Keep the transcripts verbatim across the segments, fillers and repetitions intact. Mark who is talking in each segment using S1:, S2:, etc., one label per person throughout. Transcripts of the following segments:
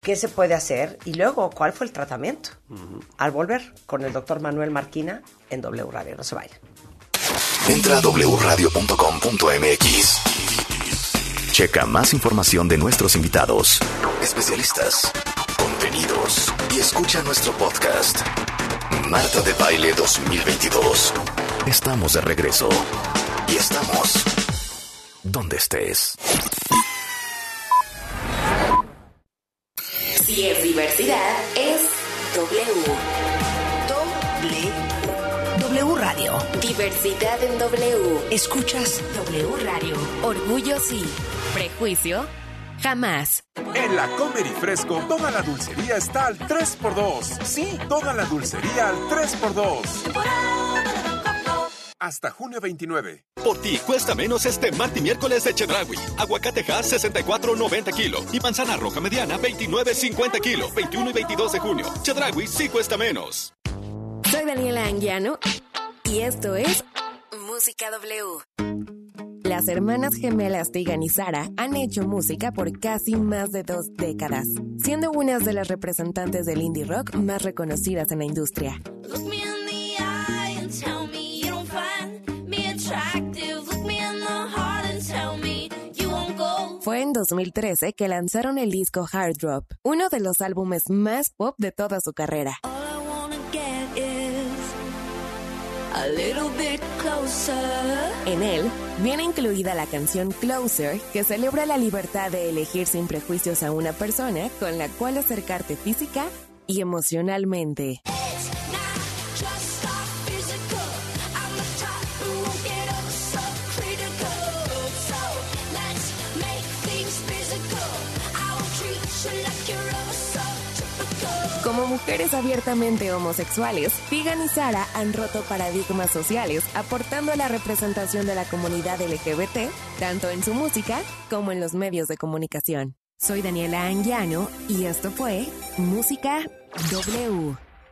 S1: qué se puede hacer y luego cuál fue el tratamiento. Uh-huh. Al volver con el doctor Manuel Marquina en W Radio. No se vayan.
S2: Entra a doble u radio punto com punto m x. Checa más información de nuestros invitados, especialistas, contenidos y escucha nuestro podcast. Marta de Baile dos mil veintidós. Estamos de regreso y estamos donde estés.
S3: Si es diversidad, es W.
S4: W. W Radio.
S3: Diversidad en W.
S4: Escuchas W Radio.
S3: Orgullo sí. Prejuicio jamás.
S5: En la Comer y Fresco, toda la dulcería está al tres por dos. Sí, toda la dulcería al tres por dos. Hasta junio veintinueve.
S6: Por ti cuesta menos este martes y miércoles de Chedraui. Aguacate Hass sesenta y cuatro noventa kilo y manzana roja mediana veintinueve cincuenta kilo. veintiuno y veintidós de junio. Chedraui sí cuesta menos.
S3: Soy Daniela Anguiano y esto es Música W. Las hermanas gemelas Tegan y Sara han hecho música por casi más de dos décadas, siendo unas de las representantes del indie rock más reconocidas en la industria. Fue en dos mil trece que lanzaron el disco Hard Drop, uno de los álbumes más pop de toda su carrera. En él viene incluida la canción Closer, que celebra la libertad de elegir sin prejuicios a una persona con la cual acercarte física y emocionalmente. Como mujeres abiertamente homosexuales, Tegan y Sara han roto paradigmas sociales, aportando a la representación de la comunidad L G B T, tanto en su música como en los medios de comunicación. Soy Daniela Anguiano y esto fue Música W.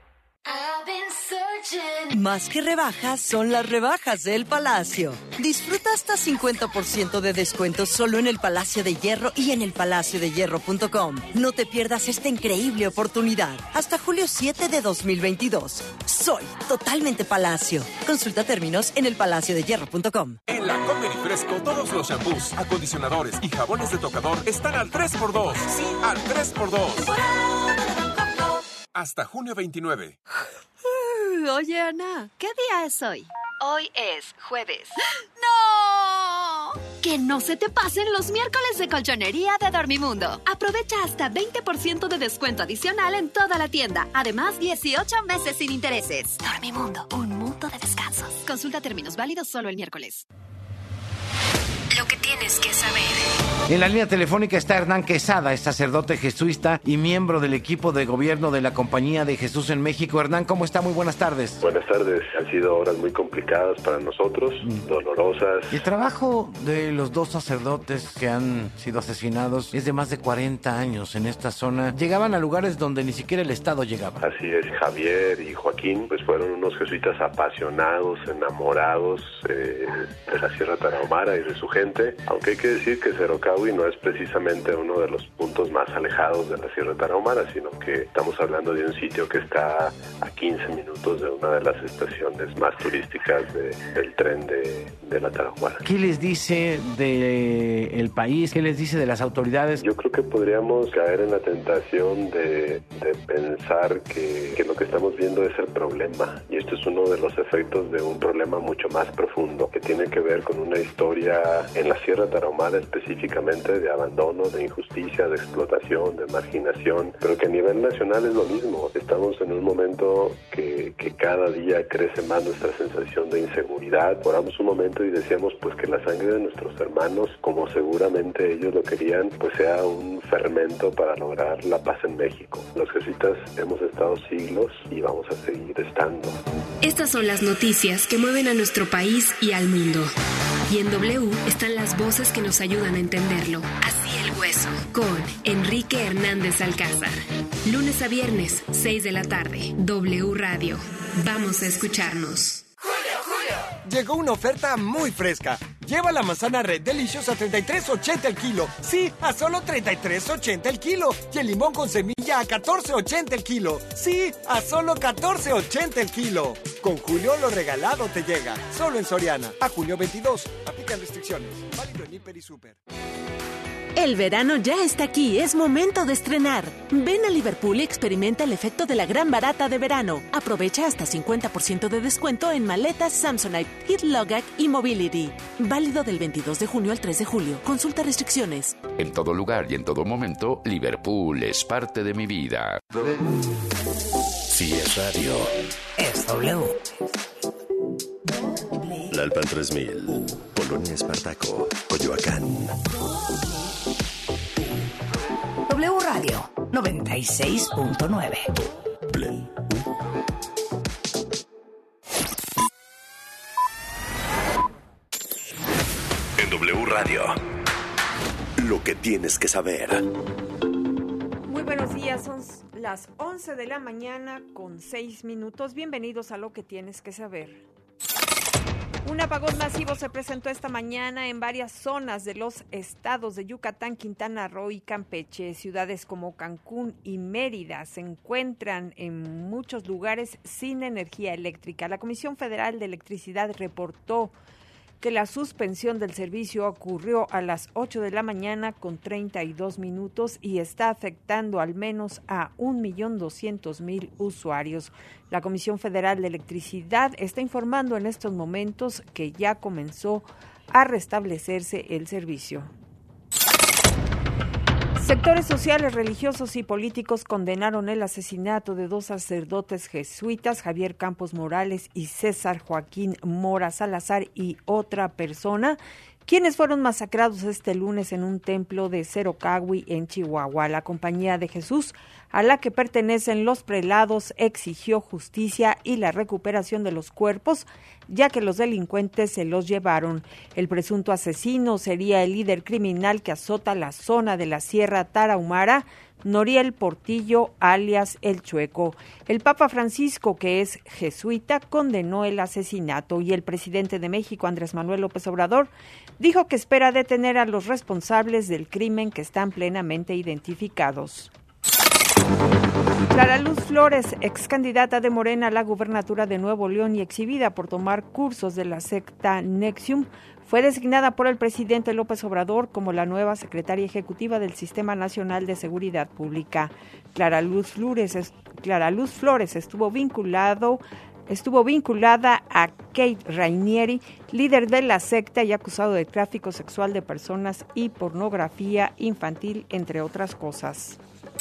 S4: Más que rebajas, son las rebajas del Palacio. Disfruta hasta cincuenta por ciento de descuento solo en el Palacio de Hierro y en el palacio de hierro punto com. No te pierdas esta increíble oportunidad. Hasta julio siete de dos mil veintidós. Soy totalmente Palacio. Consulta términos en el palacio de hierro punto com.
S5: En la Comer y Fresco, todos los shampoos, acondicionadores y jabones de tocador están al tres por dos. Sí, al tres por dos. Hasta junio veintinueve.
S7: Oye, Ana, ¿qué día es hoy?
S8: Hoy es jueves.
S7: ¡No! Que no se te pasen los miércoles de colchonería de Dormimundo. Aprovecha hasta veinte por ciento de descuento adicional en toda la tienda. Además, dieciocho meses sin intereses.
S8: Dormimundo, un mundo de descansos.
S7: Consulta términos válidos solo el miércoles.
S8: Lo que tienes que saber.
S9: En la línea telefónica está Hernán Quesada, es sacerdote jesuita y miembro del equipo de gobierno de la Compañía de Jesús en México. Hernán, ¿cómo está? Muy buenas tardes.
S10: Buenas tardes. Han sido horas muy complicadas para nosotros, mm. dolorosas.
S9: El trabajo de los dos sacerdotes que han sido asesinados es de más de cuarenta años en esta zona. Llegaban a lugares donde ni siquiera el Estado llegaba.
S10: Así es. Javier y Joaquín pues fueron unos jesuitas apasionados, enamorados eh, de la Sierra Tarahumara y de su gente. Aunque hay que decir que Cerro Cahui no es precisamente uno de los puntos más alejados de la Sierra Tarahumara, sino que estamos hablando de un sitio que está a quince minutos de una de las estaciones más turísticas de, del tren de, de la Tarahumara.
S9: ¿Qué les dice del país? ¿Qué les dice de las autoridades?
S10: Yo creo que podríamos caer en la tentación de, de pensar que, que lo que estamos viendo es el problema, y esto es uno de los efectos de un problema mucho más profundo, que tiene que ver con una historia en la Sierra Tarahumara específicamente de abandono, de injusticia, de explotación, de marginación, pero que a nivel nacional es lo mismo. Estamos en un momento que, que cada día crece más nuestra sensación de inseguridad. Oramos un momento y decíamos pues que la sangre de nuestros hermanos, como seguramente ellos lo querían, pues sea un fermento para lograr la paz en México. Los jesuitas hemos estado siglos y vamos a seguir estando.
S3: Estas son las noticias que mueven a nuestro país y al mundo. Y en W están las voces que nos ayudan a entenderlo. Así el hueso. Con Enrique Hernández Alcázar. Lunes a viernes, seis de la tarde. W Radio. Vamos a escucharnos.
S11: Llegó una oferta muy fresca. Lleva la manzana Red Delicious a treinta y tres ochenta el kilo. Sí, a solo treinta y tres ochenta el kilo. Y el limón con semilla a catorce ochenta el kilo. Sí, a solo catorce ochenta el kilo. Con Julio lo regalado te llega. Solo en Soriana. A junio veintidós. Aplican restricciones. Válido en Hiper y Super.
S12: El verano ya está aquí, es momento de estrenar. Ven a Liverpool y experimenta el efecto de la gran barata de verano. Aprovecha hasta cincuenta por ciento de descuento en maletas Samsonite, Hit Logac y Mobility. Válido del veintidós de junio al tres de julio. Consulta restricciones.
S13: En todo lugar y en todo momento, Liverpool es parte de mi vida.
S2: Si es radio,
S1: es W.
S2: Lalpan tres mil, Polonia Espartaco, Coyoacán.
S1: W Radio noventa y seis punto nueve.
S2: En W Radio, lo que tienes que saber.
S14: Muy buenos días, son las once de la mañana con seis minutos. Bienvenidos a Lo que tienes que saber. Un apagón masivo se presentó esta mañana en varias zonas de los estados de Yucatán, Quintana Roo y Campeche. Ciudades como Cancún y Mérida se encuentran en muchos lugares sin energía eléctrica. La Comisión Federal de Electricidad reportó que la suspensión del servicio ocurrió a las ocho de la mañana con treinta y dos minutos y está afectando al menos a un millón doscientos mil usuarios. La Comisión Federal de Electricidad está informando en estos momentos que ya comenzó a restablecerse el servicio. Sectores sociales, religiosos y políticos condenaron el asesinato de dos sacerdotes jesuitas, Javier Campos Morales y César Joaquín Mora Salazar, y otra persona, quienes fueron masacrados este lunes en un templo de Cerocagui, en Chihuahua. La Compañía de Jesús, a la que pertenecen los prelados, exigió justicia y la recuperación de los cuerpos, ya que los delincuentes se los llevaron. El presunto asesino sería el líder criminal que azota la zona de la Sierra Tarahumara, Noriel Portillo, alias El Chueco. El Papa Francisco, que es jesuita, condenó el asesinato, y el presidente de México, Andrés Manuel López Obrador, dijo que espera detener a los responsables del crimen, que están plenamente identificados. Clara Luz Flores, ex candidata de Morena a la gubernatura de Nuevo León y exhibida por tomar cursos de la secta Nexium, fue designada por el presidente López Obrador como la nueva secretaria ejecutiva del Sistema Nacional de Seguridad Pública. Clara Luz Flores, Clara Luz Flores estuvo vinculado Estuvo vinculada a Kate Rainieri, líder de la secta y acusado de tráfico sexual de personas y pornografía infantil, entre otras cosas.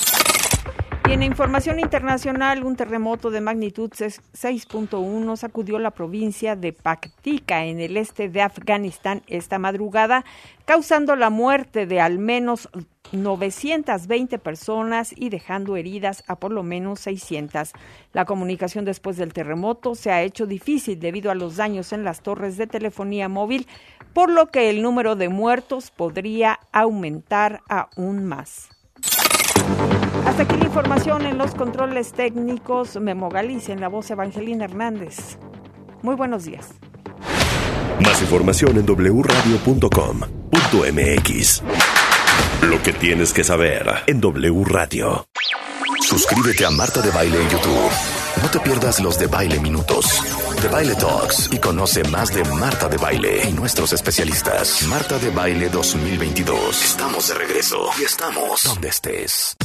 S14: Y en información internacional, un terremoto de magnitud seis punto uno sacudió la provincia de Paktika en el este de Afganistán esta madrugada, causando la muerte de al menos novecientas veinte personas y dejando heridas a por lo menos seiscientas. La comunicación después del terremoto se ha hecho difícil debido a los daños en las torres de telefonía móvil, por lo que el número de muertos podría aumentar aún más. Hasta aquí la información. En los controles técnicos, Memo Galicia, en la voz Evangelina Hernández. Muy buenos días.
S2: Más información en doble u radio punto com punto m x. Lo que tienes que saber en W Radio. Suscríbete a Marta de Baile en YouTube. No te pierdas los de Baile Minutos, de Baile Talks, y conoce más de Marta de Baile y nuestros especialistas. Marta de Baile dos mil veintidós. Estamos de regreso y estamos donde estés.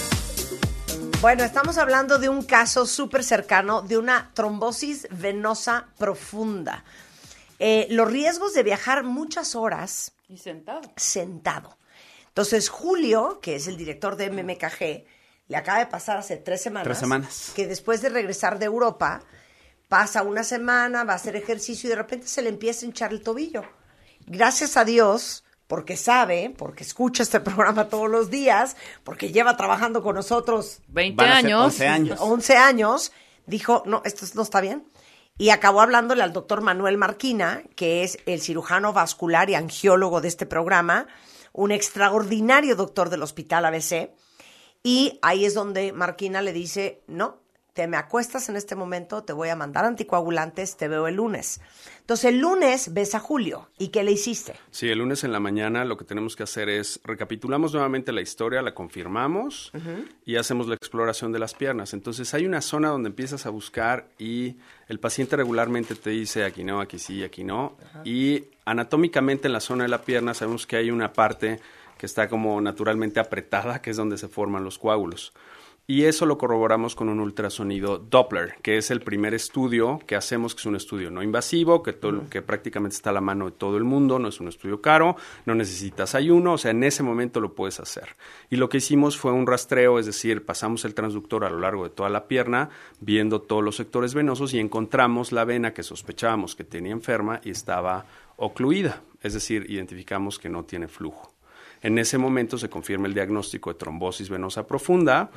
S1: Bueno, estamos hablando de un caso súper cercano de una trombosis venosa profunda. Eh, los riesgos de viajar muchas horas.
S15: Y sentado.
S1: Sentado. Entonces, Julio, que es el director de M M K G, le acaba de pasar hace tres semanas.
S16: Tres semanas.
S1: Que después de regresar de Europa, pasa una semana, va a hacer ejercicio y de repente se le empieza a hinchar el tobillo. Gracias a Dios, porque sabe, porque escucha este programa todos los días, porque lleva trabajando con nosotros
S15: veinte años.
S16: once años.
S1: once años, dijo, no, esto no está bien. Y acabó hablándole al doctor Manuel Marquina, que es el cirujano vascular y angiólogo de este programa, un extraordinario doctor del Hospital A B C, y ahí es donde Marquina le dice, no, te me acuestas en este momento, te voy a mandar anticoagulantes, te veo el lunes. Entonces el lunes ves a Julio. ¿Y qué le hiciste?
S15: Sí, el lunes en la mañana lo que tenemos que hacer es recapitulamos nuevamente la historia, la confirmamos uh-huh. y hacemos la exploración de las piernas. Entonces hay una zona donde empiezas a buscar y el paciente regularmente te dice aquí no, aquí sí, aquí no. Uh-huh. Y anatómicamente en la zona de la pierna sabemos que hay una parte que está como naturalmente apretada, que es donde se forman los coágulos. Y eso lo corroboramos con un ultrasonido Doppler, que es el primer estudio que hacemos, que es un estudio no invasivo, que, todo, uh-huh. que prácticamente está a la mano de todo el mundo, no es un estudio caro, no necesitas ayuno, o sea, en ese momento lo puedes hacer. Y lo que hicimos fue un rastreo, es decir, pasamos el transductor a lo largo de toda la pierna, viendo todos los sectores venosos y encontramos la vena que sospechábamos que tenía enferma y estaba ocluida, es decir, identificamos que no tiene flujo. En ese momento se confirma el diagnóstico de trombosis venosa profunda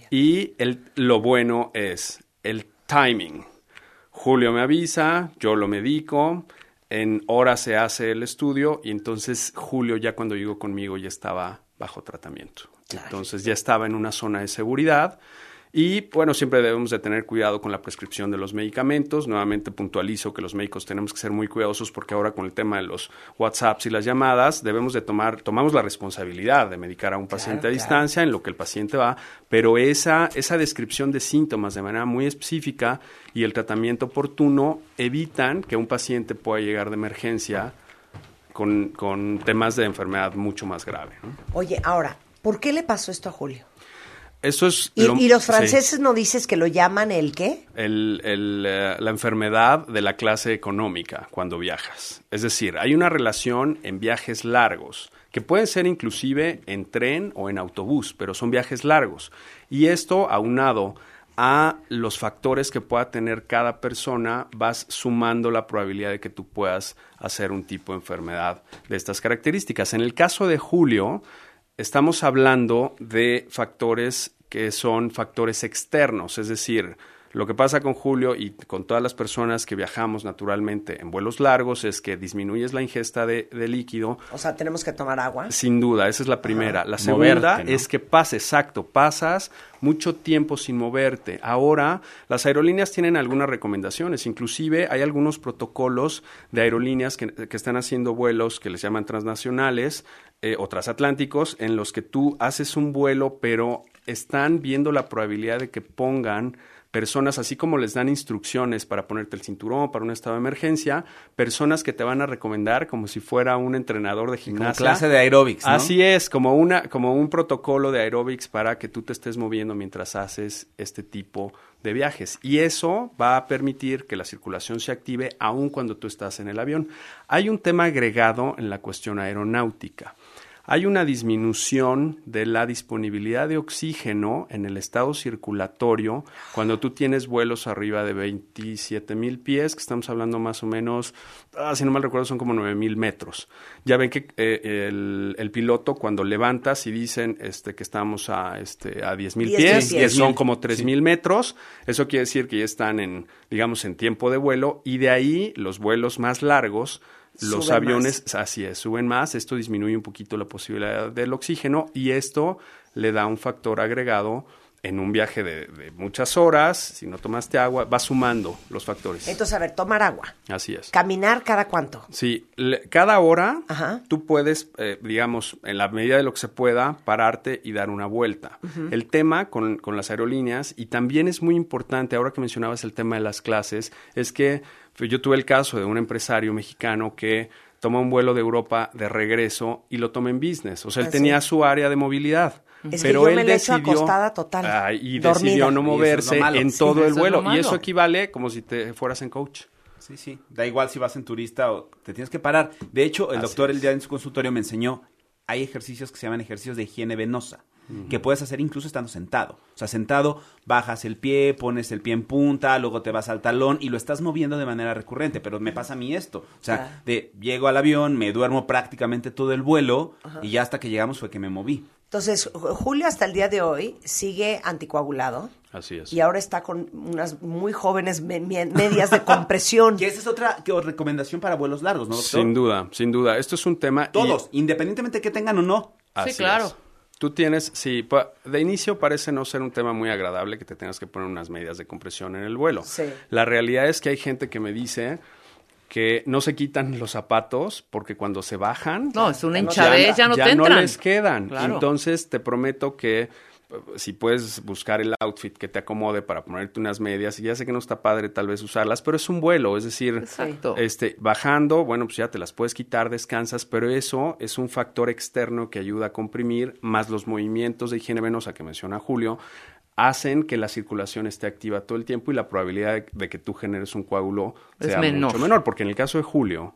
S15: y el, lo bueno es el timing. Julio me avisa, yo lo medico, en horas se hace el estudio y entonces Julio ya cuando llegó conmigo ya estaba bajo tratamiento. Entonces ya estaba en una zona de seguridad. Y, bueno, siempre debemos de tener cuidado con la prescripción de los medicamentos. Nuevamente puntualizo que los médicos tenemos que ser muy cuidadosos porque ahora con el tema de los WhatsApps y las llamadas debemos de tomar, tomamos la responsabilidad de medicar a un paciente claro, a distancia claro. en lo que el paciente va, pero esa, esa descripción de síntomas de manera muy específica y el tratamiento oportuno evitan que un paciente pueda llegar de emergencia con, con temas de enfermedad mucho más grave, ¿no?
S1: Oye, ahora, ¿por qué le pasó esto a Julio?
S15: Eso es
S1: ¿Y,
S15: lo,
S1: ¿Y los franceses
S15: sí.
S1: no dices que lo llaman el qué?
S15: El, el, uh, la enfermedad de la clase económica cuando viajas. Es decir, hay una relación en viajes largos, que pueden ser inclusive en tren o en autobús, pero son viajes largos. Y esto, aunado a los factores que pueda tener cada persona, vas sumando la probabilidad de que tú puedas hacer un tipo de enfermedad de estas características. En el caso de Julio, estamos hablando de factores que son factores externos, es decir, lo que pasa con Julio y con todas las personas que viajamos naturalmente en vuelos largos es que disminuyes la ingesta de, de líquido.
S1: O sea, ¿tenemos que tomar agua?
S15: Sin duda, esa es la primera. Ajá. La segunda moverte, ¿no? es que pasa, exacto, pasas mucho tiempo sin moverte. Ahora, las aerolíneas tienen algunas recomendaciones, inclusive hay algunos protocolos de aerolíneas que, que están haciendo vuelos que les llaman transnacionales eh, o transatlánticos, en los que tú haces un vuelo, pero están viendo la probabilidad de que pongan personas, así como les dan instrucciones para ponerte el cinturón, para un estado de emergencia, personas que te van a recomendar como si fuera un entrenador de gimnasia.
S16: Como clase de aeróbics, ¿no?
S15: Así es, como, una, como un protocolo de aeróbics para que tú te estés moviendo mientras haces este tipo de viajes. Y eso va a permitir que la circulación se active aun cuando tú estás en el avión. Hay un tema agregado en la cuestión aeronáutica. Hay una disminución de la disponibilidad de oxígeno en el estado circulatorio cuando tú tienes vuelos arriba de veintisiete mil pies, que estamos hablando más o menos, ah, si no mal recuerdo, son como nueve mil metros. Ya ven que eh, el, el piloto cuando levantas y dicen este, que estamos a, este, a diez mil pies, que son como tres mil sí. metros, eso quiere decir que ya están en, digamos, en tiempo de vuelo, y de ahí los vuelos más largos, los suben aviones, más. Así es, suben más, esto disminuye un poquito la posibilidad del oxígeno y esto le da un factor agregado en un viaje de, de muchas horas. Si no tomaste agua, va sumando los factores.
S1: Entonces, a ver, tomar agua.
S15: Así es.
S1: ¿Caminar cada cuánto?
S15: Sí, le, cada hora
S1: Ajá.
S15: tú puedes, eh, digamos, en la medida de lo que se pueda, pararte y dar una vuelta. Uh-huh. El tema con, con las aerolíneas, y también es muy importante, ahora que mencionabas el tema de las clases, es que yo tuve el caso de un empresario mexicano que toma un vuelo de Europa de regreso y lo toma en business. O sea, él ¿Ah, tenía sí? su área de movilidad.
S1: Es
S15: pero
S1: que yo
S15: él
S1: me le
S15: decidió,
S1: echo acostada total,
S15: ah, y
S1: dormida.
S15: decidió no moverse
S16: es
S15: en
S16: sí,
S15: todo el vuelo.
S16: Es
S15: y eso equivale como si te fueras en coach.
S16: Sí, sí. Da igual si vas en turista o te tienes que parar. De hecho, el Así doctor es. el día en su consultorio me enseñó, hay ejercicios que se llaman ejercicios de higiene venosa, uh-huh. que puedes hacer incluso estando sentado. O sea, sentado, bajas el pie, pones el pie en punta, luego te vas al talón y lo estás moviendo de manera recurrente. Pero me pasa a mí esto. O sea, uh-huh. de llego al avión, me duermo prácticamente todo el vuelo uh-huh. y ya hasta que llegamos fue que me moví.
S1: Entonces, Julio hasta el día de hoy sigue anticoagulado.
S15: Así es.
S1: Y ahora está con unas muy jóvenes me- me- medias de compresión.
S16: Que esa es otra que, recomendación para vuelos largos, ¿no, doctor?
S15: Sin duda, sin duda. Esto es un tema...
S16: Todos, y... independientemente de que tengan o no.
S15: Así sí, claro. Es. Tú tienes, sí, pa- de inicio parece no ser un tema muy agradable que te tengas que poner unas medidas de compresión en el vuelo.
S1: Sí.
S15: La realidad es que hay gente que me dice que no se quitan los zapatos porque cuando se bajan...
S17: No, es una hinchadez, ya no te entran.
S15: no les quedan.
S17: Claro.
S15: Entonces, te prometo que si puedes buscar el outfit que te acomode para ponerte unas medias, y ya sé que no está padre tal vez usarlas, pero es un vuelo, es decir,
S17: Exacto.
S15: este bajando, bueno, pues ya te las puedes quitar, descansas, pero eso es un factor externo que ayuda a comprimir, más los movimientos de higiene venosa que menciona Julio, hacen que la circulación esté activa todo el tiempo y la probabilidad de, de que tú generes un coágulo
S17: Es
S15: sea
S17: menor.
S15: mucho menor, porque en el caso de Julio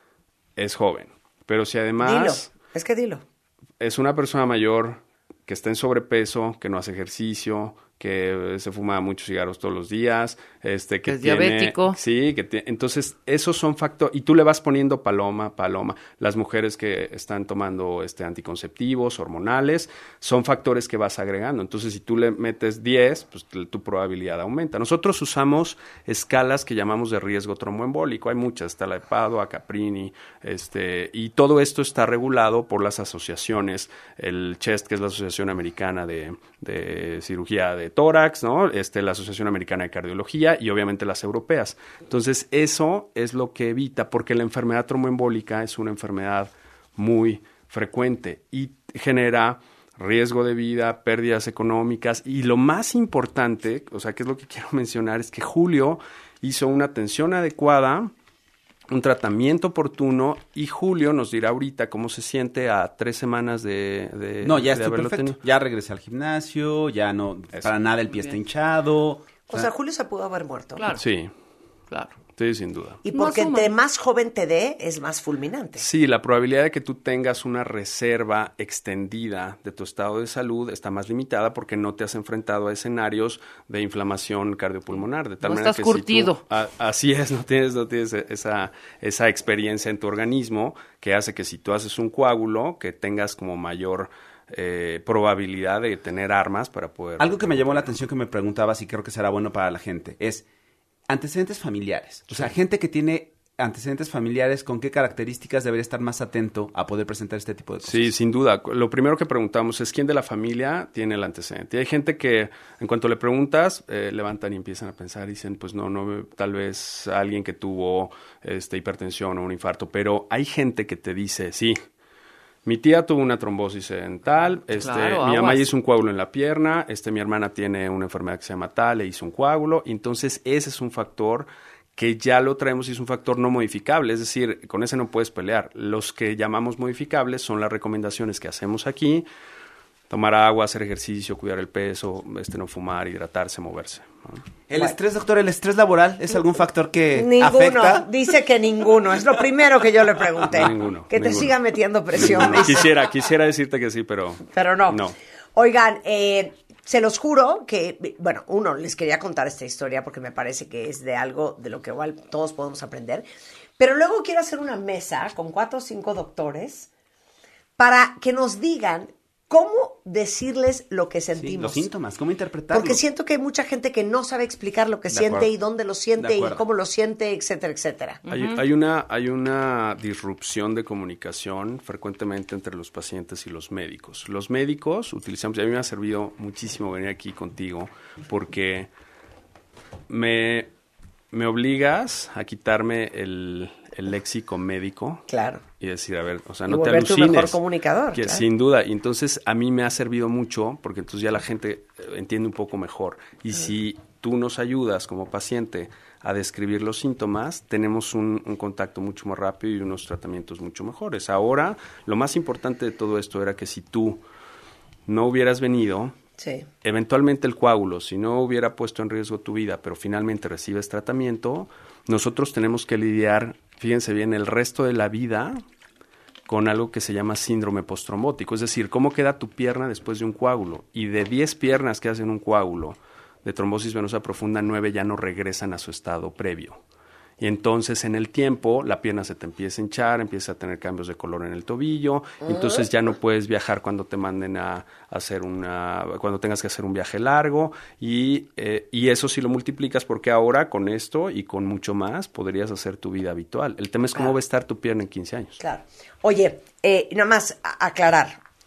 S15: es joven, pero si además...
S1: Dilo, es que dilo.
S15: Es una persona mayor que está en sobrepeso, que no hace ejercicio, que se fuma muchos cigarros todos los días, este, que
S17: es
S15: tiene,
S17: diabético.
S15: Sí, que tiene, entonces esos son factores, y tú le vas poniendo paloma, paloma. Las mujeres que están tomando este anticonceptivos, hormonales, son factores que vas agregando. Entonces, si tú le metes diez, pues tu probabilidad aumenta. Nosotros usamos escalas que llamamos de riesgo tromboembólico. Hay muchas, está la de Padua, Caprini, este, y todo esto está regulado por las asociaciones, el CHEST, que es la Asociación Americana de, de Cirugía de Tórax, ¿no? Este, la Asociación Americana de Cardiología y obviamente las europeas. Entonces, eso es lo que evita, porque la enfermedad tromboembólica es una enfermedad muy frecuente y genera riesgo de vida, pérdidas económicas, y lo más importante, o sea, que es lo que quiero mencionar, es que Julio hizo una atención adecuada, un tratamiento oportuno, y Julio nos dirá ahorita cómo se siente a tres semanas de, de
S16: No, ya
S15: de
S16: estoy
S15: haberlo
S16: perfecto.
S15: tenido.
S16: Ya regresé al gimnasio, ya no, para nada el pie está hinchado.
S1: O sea, Julio se pudo haber muerto.
S17: Claro.
S15: Sí,
S17: Claro.
S15: sí, sin duda.
S1: Y
S17: No
S1: porque
S17: asuma.
S1: entre más joven te dé, es más fulminante.
S15: Sí, la probabilidad de que tú tengas una reserva extendida de tu estado de salud está más limitada porque no te has enfrentado a escenarios de inflamación cardiopulmonar. De tal
S17: No
S15: manera
S17: estás
S15: que
S17: curtido.
S15: Si tú, a, así es, no tienes, no tienes esa, esa experiencia en tu organismo que hace que si tú haces un coágulo, que tengas como mayor eh, probabilidad de tener armas para poder...
S16: Algo que me llamó la atención que me preguntabas y creo que será bueno para la gente es antecedentes familiares. O sea, gente que tiene antecedentes familiares, ¿con qué características debería estar más atento a poder presentar este tipo de cosas?
S15: Sí, sin duda. Lo primero que preguntamos es quién de la familia tiene el antecedente. Y hay gente que, en cuanto le preguntas, eh, levantan y empiezan a pensar y dicen, pues no, no, tal vez alguien que tuvo este, hipertensión o un infarto. Pero hay gente que te dice, sí, mi tía tuvo una trombosis en tal, este,
S17: Claro,
S15: mi mamá
S17: aguas.
S15: hizo un coágulo en la pierna, este, mi hermana tiene una enfermedad que se llama tal, le hizo un coágulo. Entonces, ese es un factor que ya lo traemos y es un factor no modificable, es decir, con ese no puedes pelear. Los que llamamos modificables son las recomendaciones que hacemos aquí: tomar agua, hacer ejercicio, cuidar el peso, este, no fumar, hidratarse, moverse, ¿no?
S16: El estrés, doctor, ¿el estrés laboral es algún factor que
S1: Ninguno,
S16: afecta?
S1: dice que ninguno, es lo primero que yo le pregunté.
S15: Ninguno,
S1: que te
S15: ninguno.
S1: siga metiendo presión.
S15: Ninguno. Quisiera, quisiera decirte que sí, pero...
S1: Pero no.
S15: No.
S1: Oigan, eh, se los juro que, bueno, uno, les quería contar esta historia porque me parece que es de algo de lo que igual todos podemos aprender. Pero luego quiero hacer una mesa con cuatro o cinco doctores para que nos digan cómo decirles lo que
S16: Sí,
S1: sentimos.
S16: los síntomas, ¿cómo interpretarlo?
S1: Porque siento que hay mucha gente que no sabe explicar lo que
S16: De
S1: siente
S16: acuerdo.
S1: y dónde lo
S16: De
S1: siente y
S16: acuerdo.
S1: cómo lo siente, etcétera, etcétera.
S15: Hay, hay una, hay una disrupción de comunicación frecuentemente entre los pacientes y los médicos. Los médicos utilizamos, y a mí me ha servido muchísimo venir aquí contigo, porque me, me obligas a quitarme el, el léxico médico.
S1: Claro.
S15: Y decir, a ver, o sea,
S1: Y
S15: no te
S1: volverte un
S15: alucines.
S1: mejor comunicador,
S15: Que,
S1: claro.
S15: Sin duda. Y entonces a mí me ha servido mucho, porque entonces ya la gente eh, entiende un poco mejor. Y si tú nos ayudas como paciente a describir los síntomas, tenemos un, un contacto mucho más rápido y unos tratamientos mucho mejores. Ahora, lo más importante de todo esto era que si tú no hubieras venido,
S1: Sí.
S15: eventualmente el coágulo, si no hubiera puesto en riesgo tu vida, pero finalmente recibes tratamiento, nosotros tenemos que lidiar, fíjense bien, el resto de la vida con algo que se llama síndrome postrombótico, es decir, cómo queda tu pierna después de un coágulo. Y de diez piernas que hacen un coágulo de trombosis venosa profunda, nueve ya no regresan a su estado previo. Y entonces en el tiempo la pierna se te empieza a hinchar, empieza a tener cambios de color en el tobillo,
S1: Ah.
S15: entonces ya no puedes viajar cuando te manden a, a hacer una, cuando tengas que hacer un viaje largo, y, eh, y eso sí lo multiplicas porque ahora con esto y con mucho más podrías hacer tu vida habitual. El tema es cómo
S1: Claro.
S15: va a estar tu pierna en quince años.
S1: Claro. Oye, eh, nada más a- aclarar.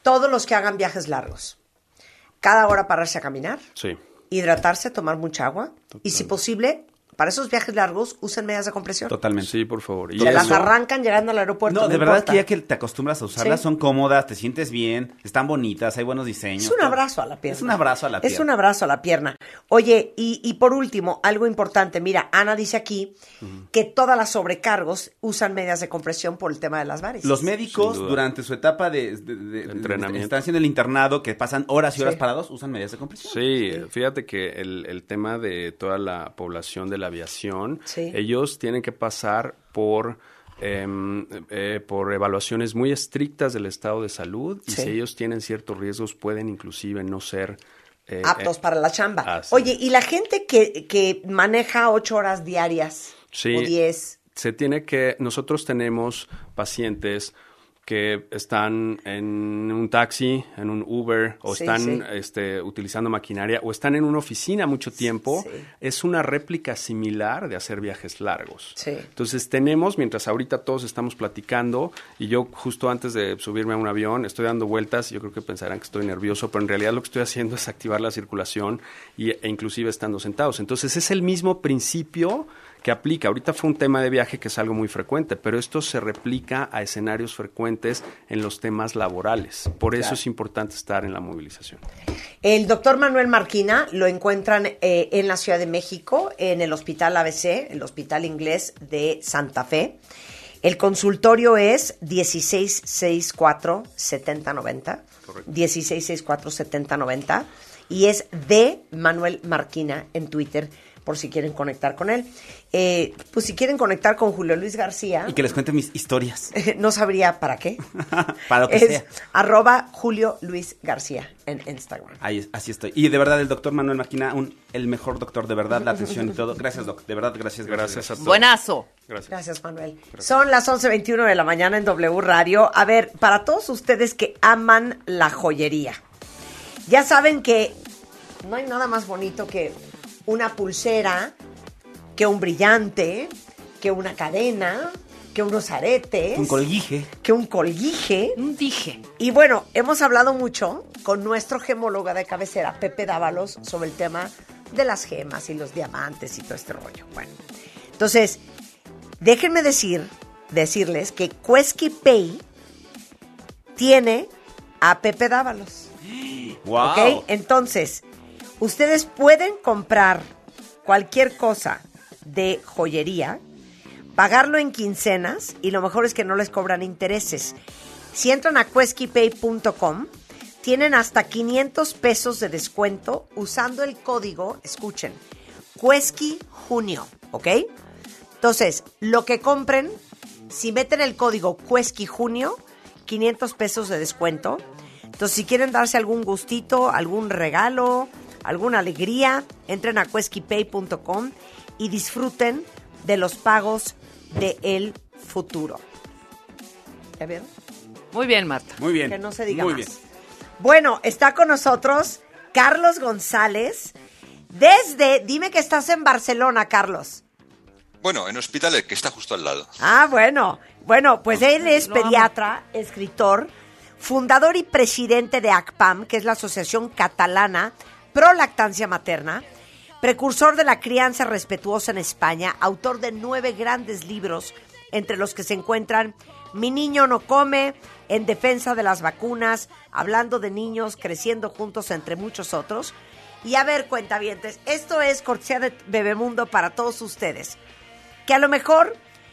S1: todos los que hagan viajes largos, cada hora pararse a caminar,
S15: Sí.
S1: hidratarse, tomar mucha agua y si posible, para esos viajes largos, usen medias de compresión.
S16: Totalmente.
S15: Sí, por favor.
S1: Se las arrancan llegando al aeropuerto.
S16: No,
S1: No,
S16: de verdad
S1: importa.
S16: que ya que te acostumbras a usarlas,
S1: Sí.
S16: son cómodas, te sientes bien, están bonitas, hay buenos diseños.
S1: Es un
S16: todo.
S1: abrazo a la pierna.
S16: Es un abrazo a la pierna.
S1: Es un abrazo a la pierna. Oye, y, y por último, algo importante. Mira, Ana dice aquí que todas las sobrecargos usan medias de compresión por el tema de las varices.
S16: Los médicos, durante su etapa de, de, de- de
S15: Entrenamiento.
S16: estancia en el internado, que pasan horas y horas
S1: Sí.
S16: parados, usan medias de compresión.
S15: Sí, fíjate que el, el tema de toda la población de la aviación,
S1: Sí.
S15: ellos tienen que pasar por, em, eh, por evaluaciones muy estrictas del estado de salud y
S1: Sí.
S15: si ellos tienen ciertos riesgos pueden inclusive no ser eh,
S1: aptos
S15: eh,
S1: para la chamba.
S15: así.
S1: Oye, y la gente que, que maneja ocho horas diarias
S15: Sí,
S1: o diez.
S15: se tiene que, nosotros tenemos pacientes que están en un taxi, en un Uber, o
S1: Sí,
S15: están
S1: sí.
S15: este, utilizando maquinaria, o están en una oficina mucho tiempo,
S1: Sí.
S15: es una réplica similar de hacer viajes largos.
S1: Sí.
S15: Entonces tenemos, mientras ahorita todos estamos platicando, y yo justo antes de subirme a un avión estoy dando vueltas, yo creo que pensarán que estoy nervioso, pero en realidad lo que estoy haciendo es activar la circulación y, e inclusive estando sentados. Entonces es el mismo principio que aplica. Ahorita fue un tema de viaje que es algo muy frecuente, pero esto se replica a escenarios frecuentes en los temas laborales. Por eso
S1: Claro.
S15: es importante estar en la movilización.
S1: El doctor Manuel Marquina lo encuentran eh, en la Ciudad de México, en el Hospital A B C, el Hospital Inglés de Santa Fe. El consultorio es dieciséis sesenta y cuatro setenta noventa.
S15: Correcto.
S1: dieciséis sesenta y cuatro setenta noventa. Y es de Manuel Marquina en Twitter, por si quieren conectar con él. Eh, pues si quieren conectar con Julio Luis García,
S16: Y que les cuente mis historias.
S1: no sabría para qué.
S16: Para lo que
S1: es
S16: sea.
S1: arroba Julio Luis García en Instagram.
S16: Ahí, es- así estoy. Y de verdad, el doctor Manuel Marquina, un, el mejor doctor, de verdad, la atención y todo. Gracias, doc. De verdad, gracias. Gracias,
S15: Gracias a todos.
S17: Buenazo.
S15: Gracias.
S1: Gracias, Manuel. Son las once veintiuno de la mañana en W Radio. A ver, para todos ustedes que aman la joyería, ya saben que no hay nada más bonito que una pulsera, que un brillante, que una cadena, que unos aretes,
S16: Un colguije.
S1: que un colguije.
S17: Un dije.
S1: Y bueno, hemos hablado mucho con nuestro gemólogo de cabecera, Pepe Dávalos, sobre el tema de las gemas y los diamantes y todo este rollo. Bueno, entonces, déjenme decir, decirles que Quesky Pay tiene a Pepe Dávalos.
S16: ¡Wow!
S1: ¿Ok? Entonces, ustedes pueden comprar cualquier cosa de joyería, pagarlo en quincenas y lo mejor es que no les cobran intereses. Si entran a quesky pay punto com, tienen hasta quinientos pesos de descuento usando el código, escuchen, Quesky Junio, ¿ok? Entonces, lo que compren, si meten el código Quesky Junio, quinientos pesos de descuento. Entonces, si quieren darse algún gustito, algún regalo, alguna alegría, entren a quesky pay punto com y disfruten de los pagos del futuro. ¿Ya vieron?
S17: Muy bien, Marta.
S16: Muy bien.
S1: Que no se diga
S16: Muy
S1: más.
S16: bien.
S1: Bueno, está con nosotros Carlos González desde... Dime que estás en Barcelona, Carlos.
S18: Bueno, en Hospitalet, que está justo al lado.
S1: Ah, bueno. Bueno, pues él es
S17: Lo amo.
S1: pediatra, escritor, fundador y presidente de A C P A M, que es la Asociación Catalana Pro Lactancia Materna, precursor de la crianza respetuosa en España, autor de nueve grandes libros, entre los que se encuentran Mi niño no come, En defensa de las vacunas, Hablando de niños, Creciendo juntos, entre muchos otros. Y a ver, cuentavientes, esto es cortesía de Bebemundo para todos ustedes, que a lo mejor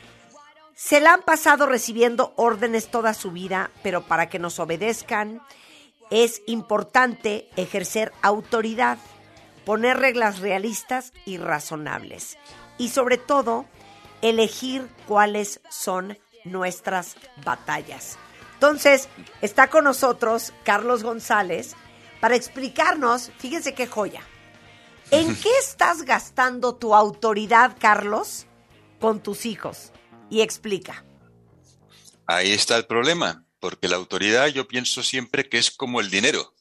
S1: se la han pasado recibiendo órdenes toda su vida, pero para que nos obedezcan es importante ejercer autoridad, poner reglas realistas y razonables y sobre todo elegir cuáles son nuestras batallas. Entonces, está con nosotros Carlos González para explicarnos, fíjense qué joya, ¿en qué estás gastando tu autoridad, Carlos, con tus hijos? Y explica.
S18: Ahí está el problema, porque la autoridad yo pienso siempre que es como el dinero,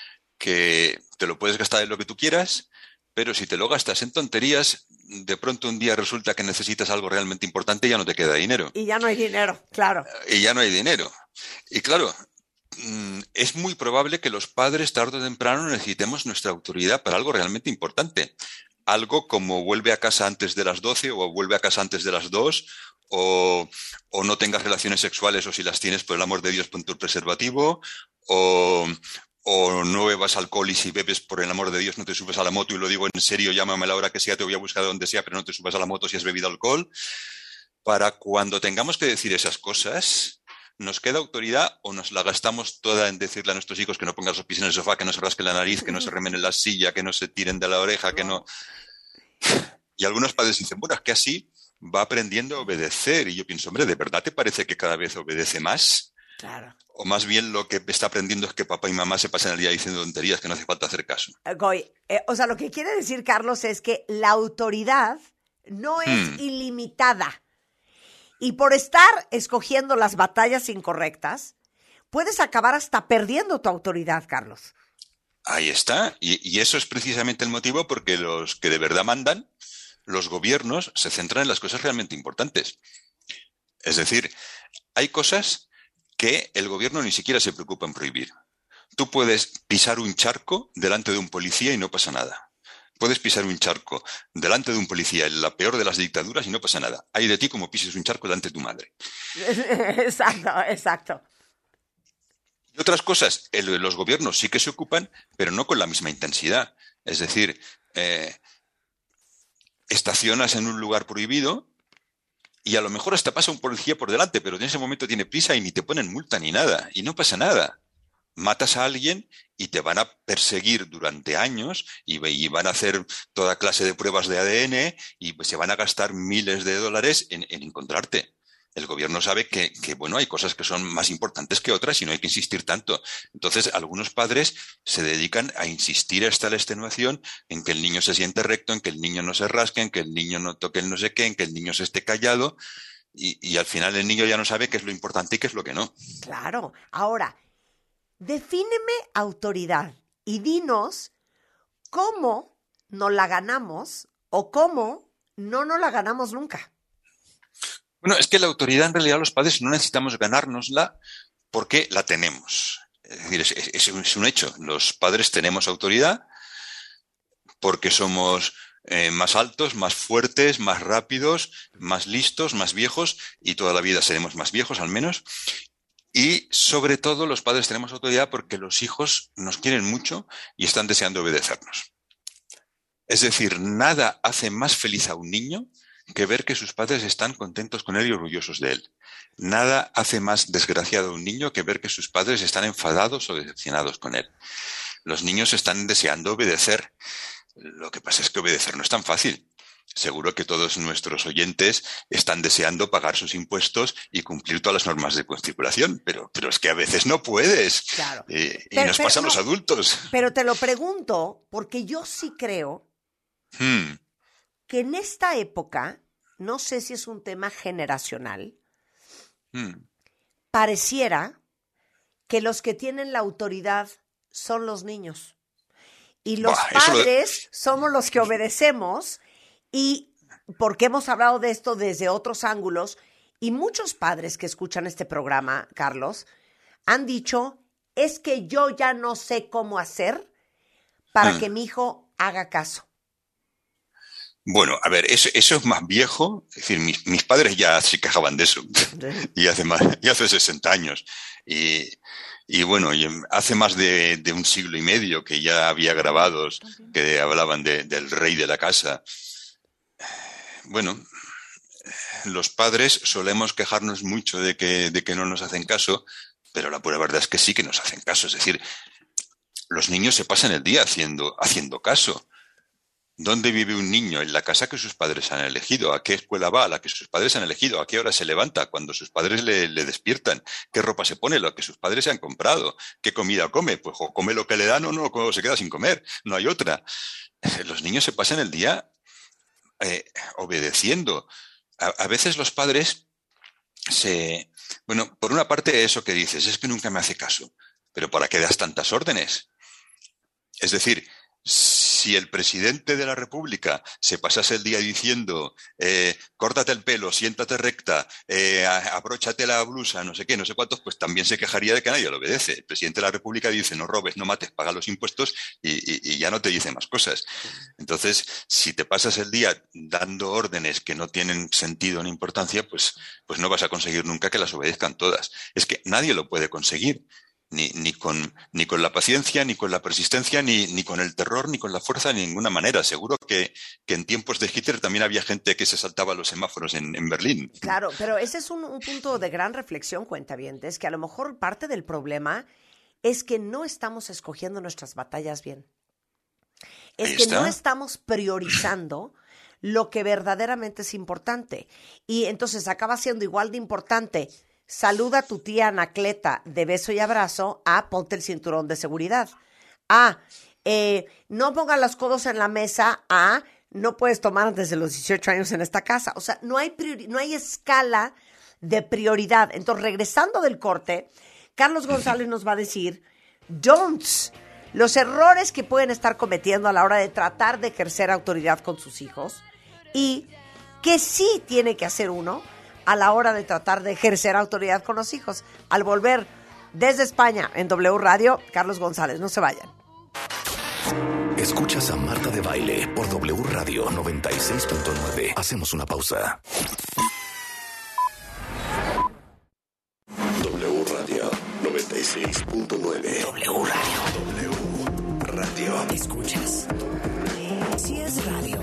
S18: que te lo puedes gastar en lo que tú quieras, pero si te lo gastas en tonterías, de pronto un día resulta que necesitas algo realmente importante y ya no te queda dinero.
S1: Y ya no hay dinero, claro.
S18: Y ya no hay dinero. Y claro, es muy probable que los padres tarde o temprano necesitemos nuestra autoridad para algo realmente importante. Algo como vuelve a casa antes de las doce o vuelve a casa antes de las dos o, o no tengas relaciones sexuales o si las tienes, por el amor de Dios, pon tu preservativo o, o no bebas alcohol y si bebes, por el amor de Dios, no te subes a la moto y lo digo en serio, llámame a la hora que sea, te voy a buscar de donde sea, pero no te subas a la moto si has bebido alcohol. Para cuando tengamos que decir esas cosas, ¿nos queda autoridad o nos la gastamos toda en decirle a nuestros hijos que no pongan los pies en el sofá, que no se rasquen la nariz, que no se remenen la silla, que no se tiren de la oreja, que no... Y algunos padres dicen, bueno, es que así va aprendiendo a obedecer. Y yo pienso, hombre, ¿de verdad te parece que cada vez obedece más?
S1: Claro.
S18: O más bien lo que está aprendiendo es que papá y mamá se pasan el día diciendo tonterías, que no hace falta hacer caso.
S1: Goy, eh, o sea, lo que quiere decir, Carlos, es que la autoridad no es hmm. ilimitada. Y por estar escogiendo las batallas incorrectas, puedes acabar hasta perdiendo tu autoridad, Carlos.
S18: Ahí está. Y, y eso es precisamente el motivo porque los que de verdad mandan, los gobiernos, se centran en las cosas realmente importantes. Es decir, hay cosas que el gobierno ni siquiera se preocupa en prohibir. Tú puedes pisar un charco delante de un policía y no pasa nada. Puedes pisar un charco delante de un policía en la peor de las dictaduras y no pasa nada. Hay de ti como pises un charco delante de tu madre.
S1: Exacto, exacto.
S18: Y otras cosas, el, los gobiernos sí que se ocupan, pero no con la misma intensidad. Es decir, eh, estacionas en un lugar prohibido y a lo mejor hasta pasa un policía por delante, pero en ese momento tiene prisa y ni te ponen multa ni nada. Y no pasa nada. Matas a alguien y te van a perseguir durante años y, y van a hacer toda clase de pruebas de A D N y pues se van a gastar miles de dólares en, en encontrarte. El gobierno sabe que, que, bueno, hay cosas que son más importantes que otras y no hay que insistir tanto. Entonces, algunos padres se dedican a insistir hasta la extenuación en que el niño se siente recto, en que el niño no se rasque, en que el niño no toque el no sé qué, en que el niño se esté callado y, y al final el niño ya no sabe qué es lo importante y qué es lo que no.
S1: Claro. Ahora, defíneme autoridad y dinos cómo nos la ganamos o cómo no nos la ganamos nunca.
S18: Bueno, es que la autoridad en realidad los padres no necesitamos ganárnosla porque la tenemos. Es decir, es, es, es un hecho. Los padres tenemos autoridad porque somos eh, más altos, más fuertes, más rápidos, más listos, más viejos y toda la vida seremos más viejos al menos. Y sobre todo los padres tenemos autoridad porque los hijos nos quieren mucho y están deseando obedecernos. Es decir, nada hace más feliz a un niño que ver que sus padres están contentos con él y orgullosos de él. Nada hace más desgraciado a un niño que ver que sus padres están enfadados o decepcionados con él. Los niños están deseando obedecer. Lo que pasa es que obedecer no es tan fácil. Seguro que todos nuestros oyentes están deseando pagar sus impuestos y cumplir todas las normas de circulación, pero, pero es que a veces no puedes.
S1: Claro.
S18: Eh, y
S1: pero,
S18: nos
S1: pero,
S18: pasa a los
S1: no,
S18: adultos.
S1: Pero te lo pregunto porque yo sí creo
S18: Hmm.
S1: que en esta época, no sé si es un tema generacional,
S18: Hmm.
S1: pareciera que los que tienen la autoridad son los niños. Y los
S18: Buah, eso
S1: padres
S18: lo...
S1: somos los que obedecemos y porque hemos hablado de esto desde otros ángulos y muchos padres que escuchan este programa, Carlos, han dicho, es que yo ya no sé cómo hacer para
S18: Hmm.
S1: que mi hijo haga caso.
S18: Bueno, a ver, eso, eso es más viejo. Es decir, mis, mis padres ya se quejaban de eso. y hace más, y hace sesenta años. Y, y bueno, y hace más de, de un siglo y medio que ya había grabados que hablaban de, del rey de la casa. Bueno, los padres solemos quejarnos mucho de que, de que no nos hacen caso, pero la pura verdad es que sí que nos hacen caso. Es decir, los niños se pasan el día haciendo, haciendo caso. ¿Dónde vive un niño? En la casa que sus padres han elegido. ¿A qué escuela va? A la que sus padres han elegido. ¿A qué hora se levanta? Cuando sus padres le, le despiertan. ¿Qué ropa se pone? Lo que sus padres se han comprado. ¿Qué comida come? Pues o come lo que le dan o no, o se queda sin comer. No hay otra. Los niños se pasan el día eh, obedeciendo. A, a veces los padres se... Bueno, por una parte eso que dices, es que nunca me hace caso. Pero ¿para qué das tantas órdenes? Es decir... Si si el presidente de la República se pasase el día diciendo eh, córtate el pelo, siéntate recta, eh, abróchate la blusa, no sé qué, no sé cuántos, pues también se quejaría de que nadie lo obedece. El presidente de la República dice no robes, no mates, paga los impuestos y, y, y ya no te dice más cosas. Entonces, si te pasas el día dando órdenes que no tienen sentido ni importancia, pues, pues no vas a conseguir nunca que las obedezcan todas. Es que nadie lo puede conseguir. Ni, ni, con, ni con la paciencia, ni con la persistencia, ni, ni con el terror, ni con la fuerza, de ninguna manera. Seguro que, que en tiempos de Hitler también había gente que se saltaba los semáforos en, en Berlín.
S1: Claro, pero ese es un, un punto de gran reflexión, cuentavientes, que a lo mejor parte del problema es que no estamos escogiendo nuestras batallas bien. Es
S18: Ahí
S1: que
S18: está.
S1: no estamos priorizando lo que verdaderamente es importante. Y entonces acaba siendo igual de importante saluda a tu tía Anacleta de beso y abrazo, a ponte el cinturón de seguridad, a eh, no pongas los codos en la mesa, a no puedes tomar antes de los dieciocho años en esta casa. O sea, no hay, priori- no hay escala de prioridad. Entonces, regresando del corte, Carlos González nos va a decir don'ts, los errores que pueden estar cometiendo a la hora de tratar de ejercer autoridad con sus hijos y que sí tiene que hacer uno a la hora de tratar de ejercer autoridad con los hijos. Al volver desde España en W Radio, Carlos González, no se vayan.
S2: Escuchas a Marta de Baile por W Radio noventa y seis punto nueve. Hacemos una pausa. W Radio noventa y seis punto nueve. W Radio. W Radio. Escuchas. Si es radio.